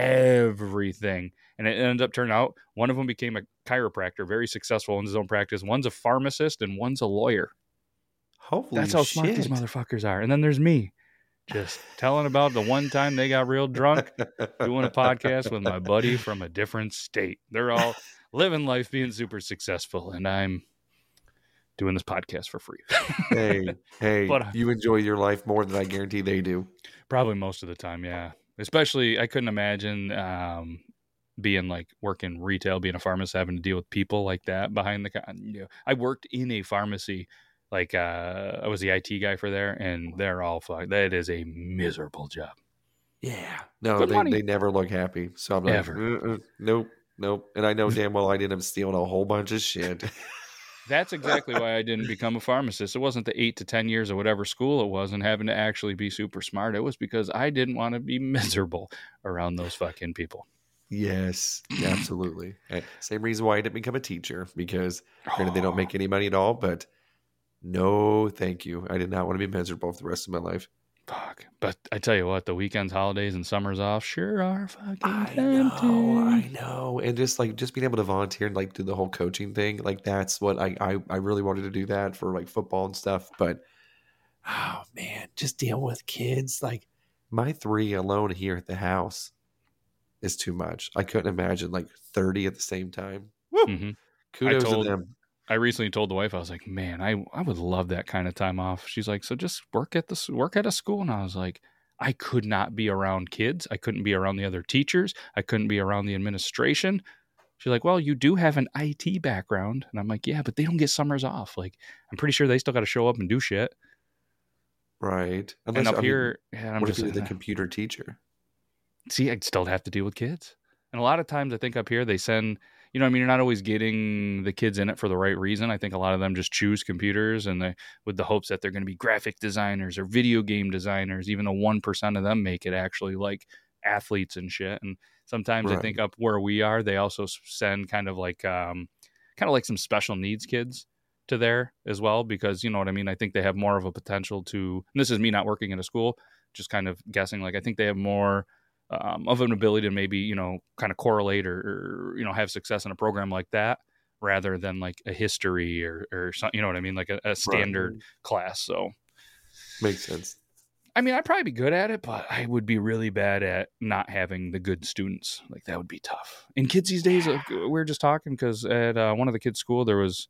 everything. And it ended up turning out one of them became a chiropractor, very successful in his own practice. One's a pharmacist and one's a lawyer. Holy That's how smart shit. these motherfuckers are. And then there's me just telling about the one time they got real drunk doing a podcast with my buddy from a different state. They're all living life, being super successful, and I'm doing this podcast for free. hey, hey, But you enjoy your life more than I guarantee they do. Probably most of the time, yeah. Especially, I couldn't imagine um, being like working retail, being a pharmacist, having to deal with people like that behind the counter. You know, I worked in a pharmacy, like uh, I was the I T guy for there, and they're all fuck. That is a miserable job. Yeah, no, Good they, money. they never look happy. So I'm like, Ever. "Mm-mm, nope, nope. And I know damn well I'd end up stealing a whole bunch of shit. That's exactly why I didn't become a pharmacist. It wasn't the eight to ten years or whatever school it was and having to actually be super smart. It was because I didn't want to be miserable around those fucking people. Yes, absolutely. And same reason why I didn't become a teacher, because granted they don't make any money at all, but no, thank you. I did not want to be miserable for the rest of my life. Fuck. But I tell you what, the weekends, holidays, and summers off sure are fucking I tempting. know, I know. And just like just being able to volunteer and like do the whole coaching thing, like that's what I, I, I really wanted to do that for like football and stuff. But oh man, just dealing with kids. Like my three alone here at the house is too much. I couldn't imagine like thirty at the same time. Woo! Mm-hmm. Kudos I told, to them. I recently told the wife, I was like, man, I, I would love that kind of time off. She's like, so just work at the work at a school. And I was like, I could not be around kids. I couldn't be around the other teachers. I couldn't be around the administration. She's like, well, you do have an I T background. And I'm like, yeah, but they don't get summers off. Like, I'm pretty sure they still got to show up and do shit. Right. Unless, and up I mean, here, yeah, I'm what just if you're the uh, computer teacher? see, I'd still have to deal with kids. And a lot of times I think up here they send, you know, I mean, you're not always getting the kids in it for the right reason. I think a lot of them just choose computers and they, with the hopes that they're going to be graphic designers or video game designers, even though one percent of them make it actually like athletes and shit. And sometimes Right. I think up where we are, they also send kind of like, um, kind of like some special needs kids to there as well, because you know what I mean? I think they have more of a potential to, and this is me not working in a school, just kind of guessing. Like, I think they have more Um, of an ability to maybe, you know, kind of correlate or, or, you know, have success in a program like that rather than like a history or, or something, you know what I mean? Like a, a standard Right. class. So Makes sense. I mean, I'd probably be good at it, but I would be really bad at not having the good students. Like that would be tough. And kids these days, like, we were just talking because at uh, one of the kids' school, there was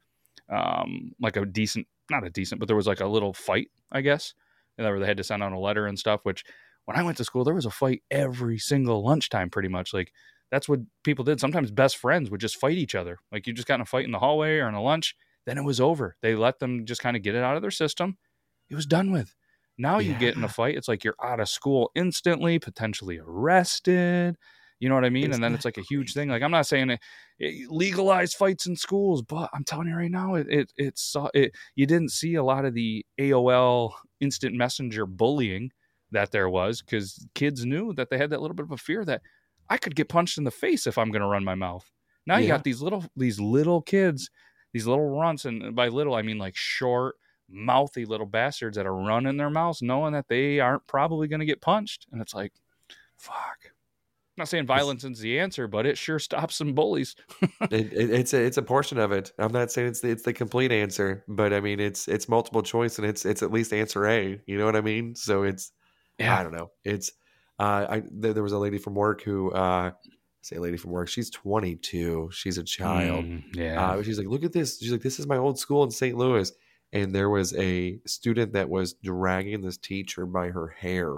um, like a decent, not a decent, but there was like a little fight, I guess, and where they had to send out a letter and stuff, which when I went to school, there was a fight every single lunchtime, pretty much. Like that's what people did. Sometimes best friends would just fight each other. Like you just got in a fight in the hallway or in a lunch, then it was over. They let them just kind of get it out of their system. It was done with. Now you Yeah. get in a fight, it's like you're out of school instantly, potentially arrested. You know what I mean? And then it's like a huge thing. Like I'm not saying it, it legalize fights in schools, but I'm telling you right now, it it it's it, you didn't see a lot of the A O L instant messenger bullying that there was, because kids knew that they had that little bit of a fear that I could get punched in the face if I'm going to run my mouth. Now you Yeah. got these little these little kids, these little runts, and by little I mean like short, mouthy little bastards that are running their mouths, knowing that they aren't probably going to get punched, and it's like, fuck. I'm not saying violence is the answer, but it sure stops some bullies. It, it, it's a it's a portion of it. I'm not saying it's the, it's the complete answer, but I mean it's it's multiple choice and it's it's at least answer A. You know what I mean? So it's Yeah. I don't know. It's uh, I there, there was a lady from work who uh, I say lady from work. She's twenty-two. She's a child. Mm, yeah. Uh, she's like, look at this. She's like, this is my old school in Saint Louis, and there was a student that was dragging this teacher by her hair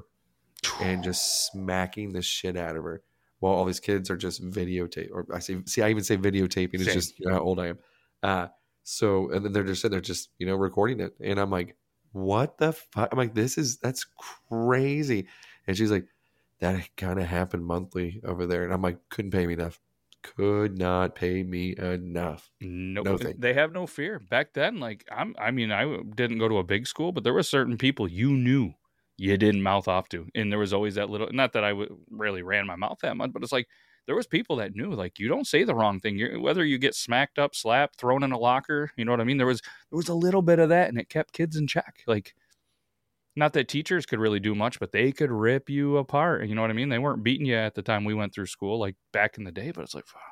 and just smacking the shit out of her while all these kids are just videotape or I say see I even say videotaping. It's Same. just you know how old I am. Uh so and then they're just sitting there just you know recording it and I'm like, what the fuck? I'm like, this is that's crazy. And she's like, that kind of happened monthly over there. And I'm like, couldn't pay me enough. Could not pay me enough. Nope. No thank They have no fear. Back then, like I'm I mean, I didn't go to a big school, but there were certain people you knew you didn't mouth off to. And there was always that little, not that I w- really ran my mouth that much, but it's like there was people that knew, like, you don't say the wrong thing. You're, whether you get smacked up, slapped, thrown in a locker, you know what I mean? There was there was a little bit of that, and it kept kids in check. Like, not that teachers could really do much, but they could rip you apart. You know what I mean? They weren't beating you at the time we went through school, like back in the day, but it's like,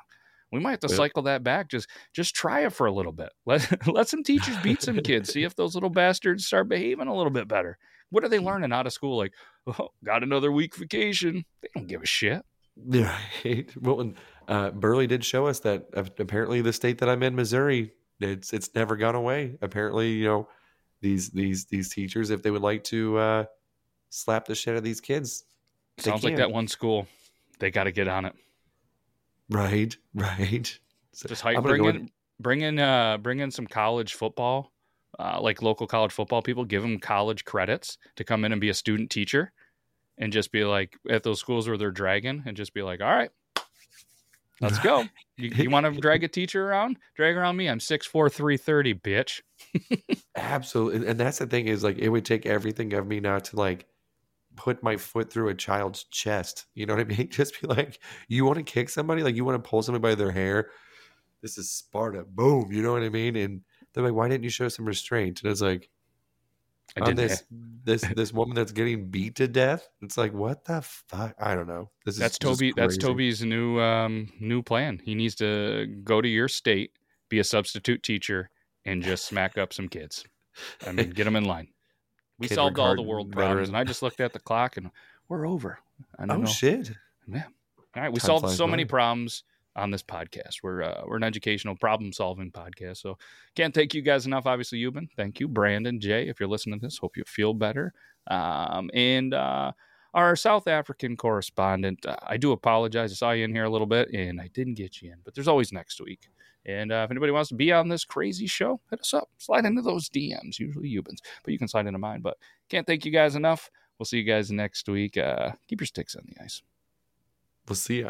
We might have to Yeah. cycle that back. Just just try it for a little bit. Let let some teachers beat some kids. See if those little bastards start behaving a little bit better. What are they learning out of school? Like, oh, got another week vacation. They don't give a shit. Yeah, right. Well, and, uh, Burley did show us that uh, apparently the state that I'm in, Missouri, it's it's never gone away. Apparently, you know, these these these teachers, if they would like to uh, slap the shit out of these kids, they Sounds like can. that one school. They got to get on it. Right, right. So Just hype, I'm gonna bring go in, bring in, uh, bring in some college football, uh, like local college football people. Give them college credits to come in and be a student teacher, and just be like at those schools where they're dragging, and just be like, all right, let's go. You, you want to drag a teacher around? Drag around me. I'm six four, three thirty, bitch. Absolutely. And that's the thing is like, it would take everything of me not to like put my foot through a child's chest. You know what I mean? Just be like, you want to kick somebody? Like you want to pull somebody by their hair? This is Sparta. Boom. You know what I mean? And they're like, why didn't you show some restraint? And it's like, I on didn't. this, this, this woman that's getting beat to death. It's like, what the fuck? I don't know. This That's is just Toby. That's crazy. Toby's new um, new plan. He needs to go to your state, be a substitute teacher, and just smack up some kids. I mean, get them in line. We solved all the Kindergarten world problems, veteran. and I just looked at the clock, and we're over. I don't Oh know. shit. Yeah. All right. We Time solved flies so by. many problems on this podcast. We're uh, we're an educational problem solving podcast. So can't thank you guys enough. Obviously, you've been. Thank you, Brandon, Jay. If you're listening to this, hope you feel better. Um, and uh, our South African correspondent, uh, I do apologize. I saw you in here a little bit, and I didn't get you in. But there's always next week. And uh, if anybody wants to be on this crazy show, hit us up. Slide into those D Ms, usually Eubens, but you can slide into mine. But can't thank you guys enough. We'll see you guys next week. Uh, keep your sticks on the ice. We'll see ya.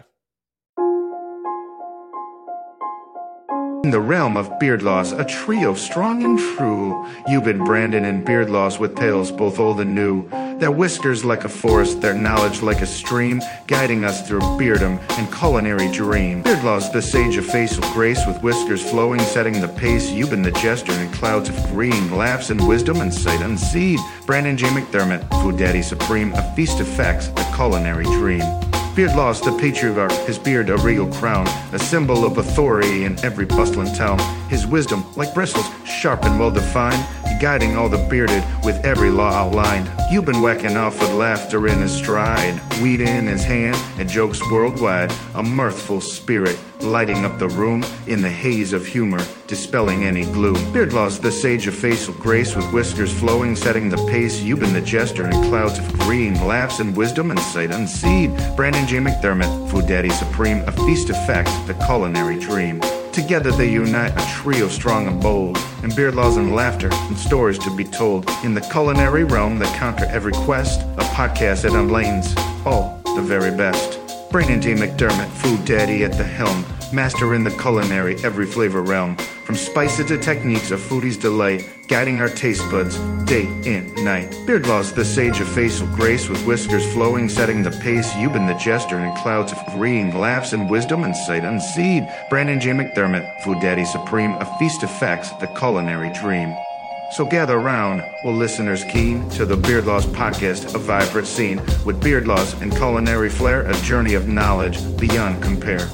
In the realm of beard loss, a trio strong and true. Eubin, Brandon, and beard loss with tales both old and new. Their whiskers like a forest, their knowledge like a stream, guiding us through beardom and culinary dream. Beard loss, the sage of facial grace, with whiskers flowing, setting the pace. Eubin, the jester in clouds of green, laughs and wisdom and sight unseen. Brandon J. McDermott, food daddy supreme, a feast of facts, the culinary dream. Beard lost the patriarch, his beard a regal crown, a symbol of authority in every bustling town. His wisdom, like bristles, sharp and well-defined, guiding all the bearded with every law outlined. You've been whacking off with laughter in his stride, weed in his hand, and jokes worldwide. A mirthful spirit, lighting up the room in the haze of humor, dispelling any gloom. Beardlaw's the sage of facial grace, with whiskers flowing, setting the pace. You've been the jester in clouds of green, laughs and wisdom and sight unseen. Brandon J. McDermott, food daddy supreme, a feast of facts, the culinary dream. Together they unite, a trio strong and bold, and beard laws and laughter, and stories to be told. In the culinary realm that conquer every quest, a podcast that unlanes all the very best. Brandon J. McDermott, food daddy at the helm, master in the culinary, every flavor realm. From spices to techniques, a foodie's delight, guiding our taste buds day and night. Beardlaw's the sage of facial grace, with whiskers flowing, setting the pace. You've been the jester in clouds of green, laughs and wisdom and sight unseen. Brandon J. McDermott, food daddy supreme, a feast of facts, the culinary dream. So gather round, will listeners keen, to the Beardlaws podcast, a vibrant scene, with Beardlaws and culinary flair, a journey of knowledge beyond compare.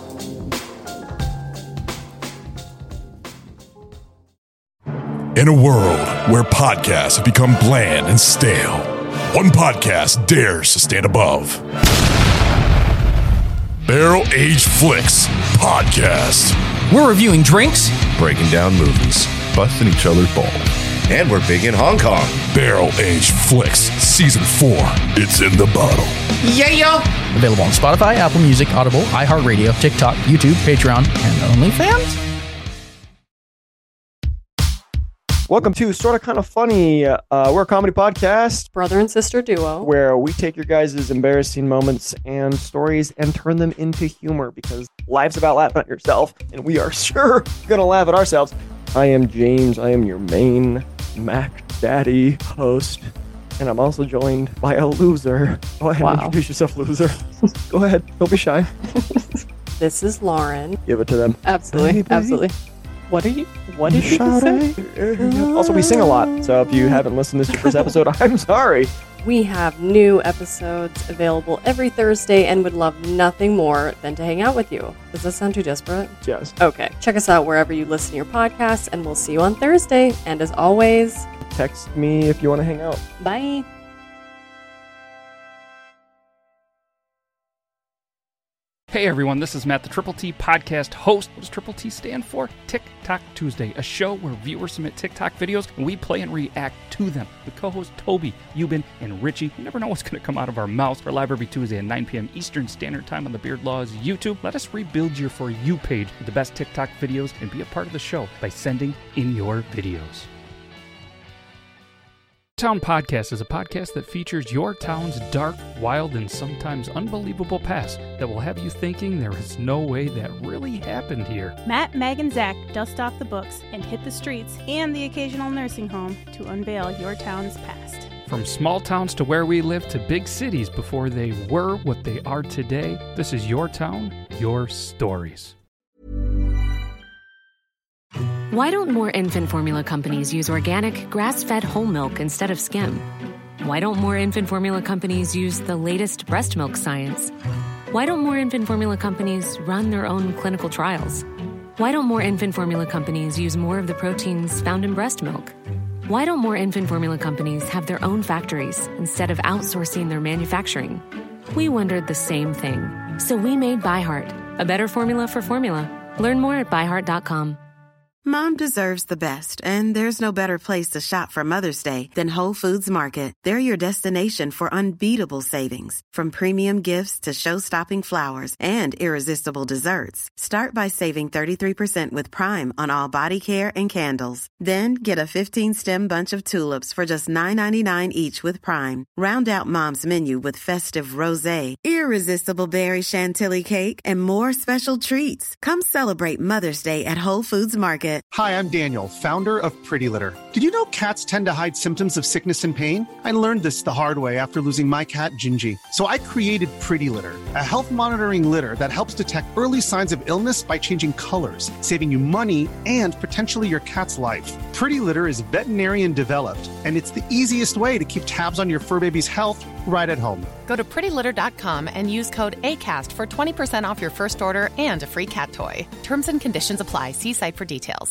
In a world where podcasts have become bland and stale, one podcast dares to stand above. Barrel Age Flicks Podcast. We're reviewing drinks, breaking down movies, busting each other's balls. And we're big in Hong Kong. Barrel Age Flicks Season four. It's in the bottle. Yeah, yo! Available on Spotify, Apple Music, Audible, iHeartRadio, TikTok, YouTube, Patreon, and OnlyFans. Welcome to Sorta Kinda Funny. Uh, we're a comedy podcast, brother and sister duo, where we take your guys' embarrassing moments and stories and turn them into humor, because life's about laughing at yourself, and we are sure gonna laugh at ourselves. I am James. I am your main Mac Daddy host, and I'm also joined by a loser. Go ahead, wow. and introduce yourself, loser. Go ahead. Don't be shy. This is Lauren. Give it to them. Absolutely, Baby. absolutely. What are you? What did you say? Also, we sing a lot, so if you haven't listened to this first episode, I'm sorry. We have new episodes available every Thursday and would love nothing more than to hang out with you. Does that sound too desperate? Yes. Okay. Check us out wherever you listen to your podcasts, and we'll see you on Thursday. And as always, text me if you want to hang out. Bye. Hey everyone, this is Matt, the Triple T podcast host. What does Triple T stand for? TikTok Tuesday, a show where viewers submit TikTok videos and we play and react to them. With co-hosts Toby, Euban, and Richie. You never know what's going to come out of our mouths. We're live every Tuesday at nine p.m. Eastern Standard Time on the Beard Laws YouTube. Let us rebuild your For You page with the best TikTok videos and be a part of the show by sending in your videos. Town Podcast is a podcast that features your town's dark, wild, and sometimes unbelievable past that will have you thinking there is no way that really happened here. Matt, Meg, and Zach dust off the books and hit the streets and the occasional nursing home to unveil your town's past. From small towns to where we live to big cities before they were what they are today, this is your town, your stories. Why don't more infant formula companies use organic, grass-fed whole milk instead of skim? Why don't more infant formula companies use the latest breast milk science? Why don't more infant formula companies run their own clinical trials? Why don't more infant formula companies use more of the proteins found in breast milk? Why don't more infant formula companies have their own factories instead of outsourcing their manufacturing? We wondered the same thing. So we made ByHeart, a better formula for formula. Learn more at by heart dot com. Mom deserves the best, and there's no better place to shop for Mother's Day than Whole Foods Market. They're your destination for unbeatable savings, from premium gifts to show-stopping flowers and irresistible desserts. Start by saving thirty-three percent with Prime on all body care and candles. Then get a fifteen-stem bunch of tulips for just nine ninety-nine each with Prime. Round out Mom's menu with festive rosé, irresistible berry chantilly cake, and more special treats. Come celebrate Mother's Day at Whole Foods Market. Hi, I'm Daniel, founder of Pretty Litter. Did you know cats tend to hide symptoms of sickness and pain? I learned this the hard way after losing my cat, Gingy. So I created Pretty Litter, a health monitoring litter that helps detect early signs of illness by changing colors, saving you money and potentially your cat's life. Pretty Litter is veterinarian developed, and it's the easiest way to keep tabs on your fur baby's health right at home. Go to pretty litter dot com and use code ACAST for twenty percent off your first order and a free cat toy. Terms and conditions apply. See site for details.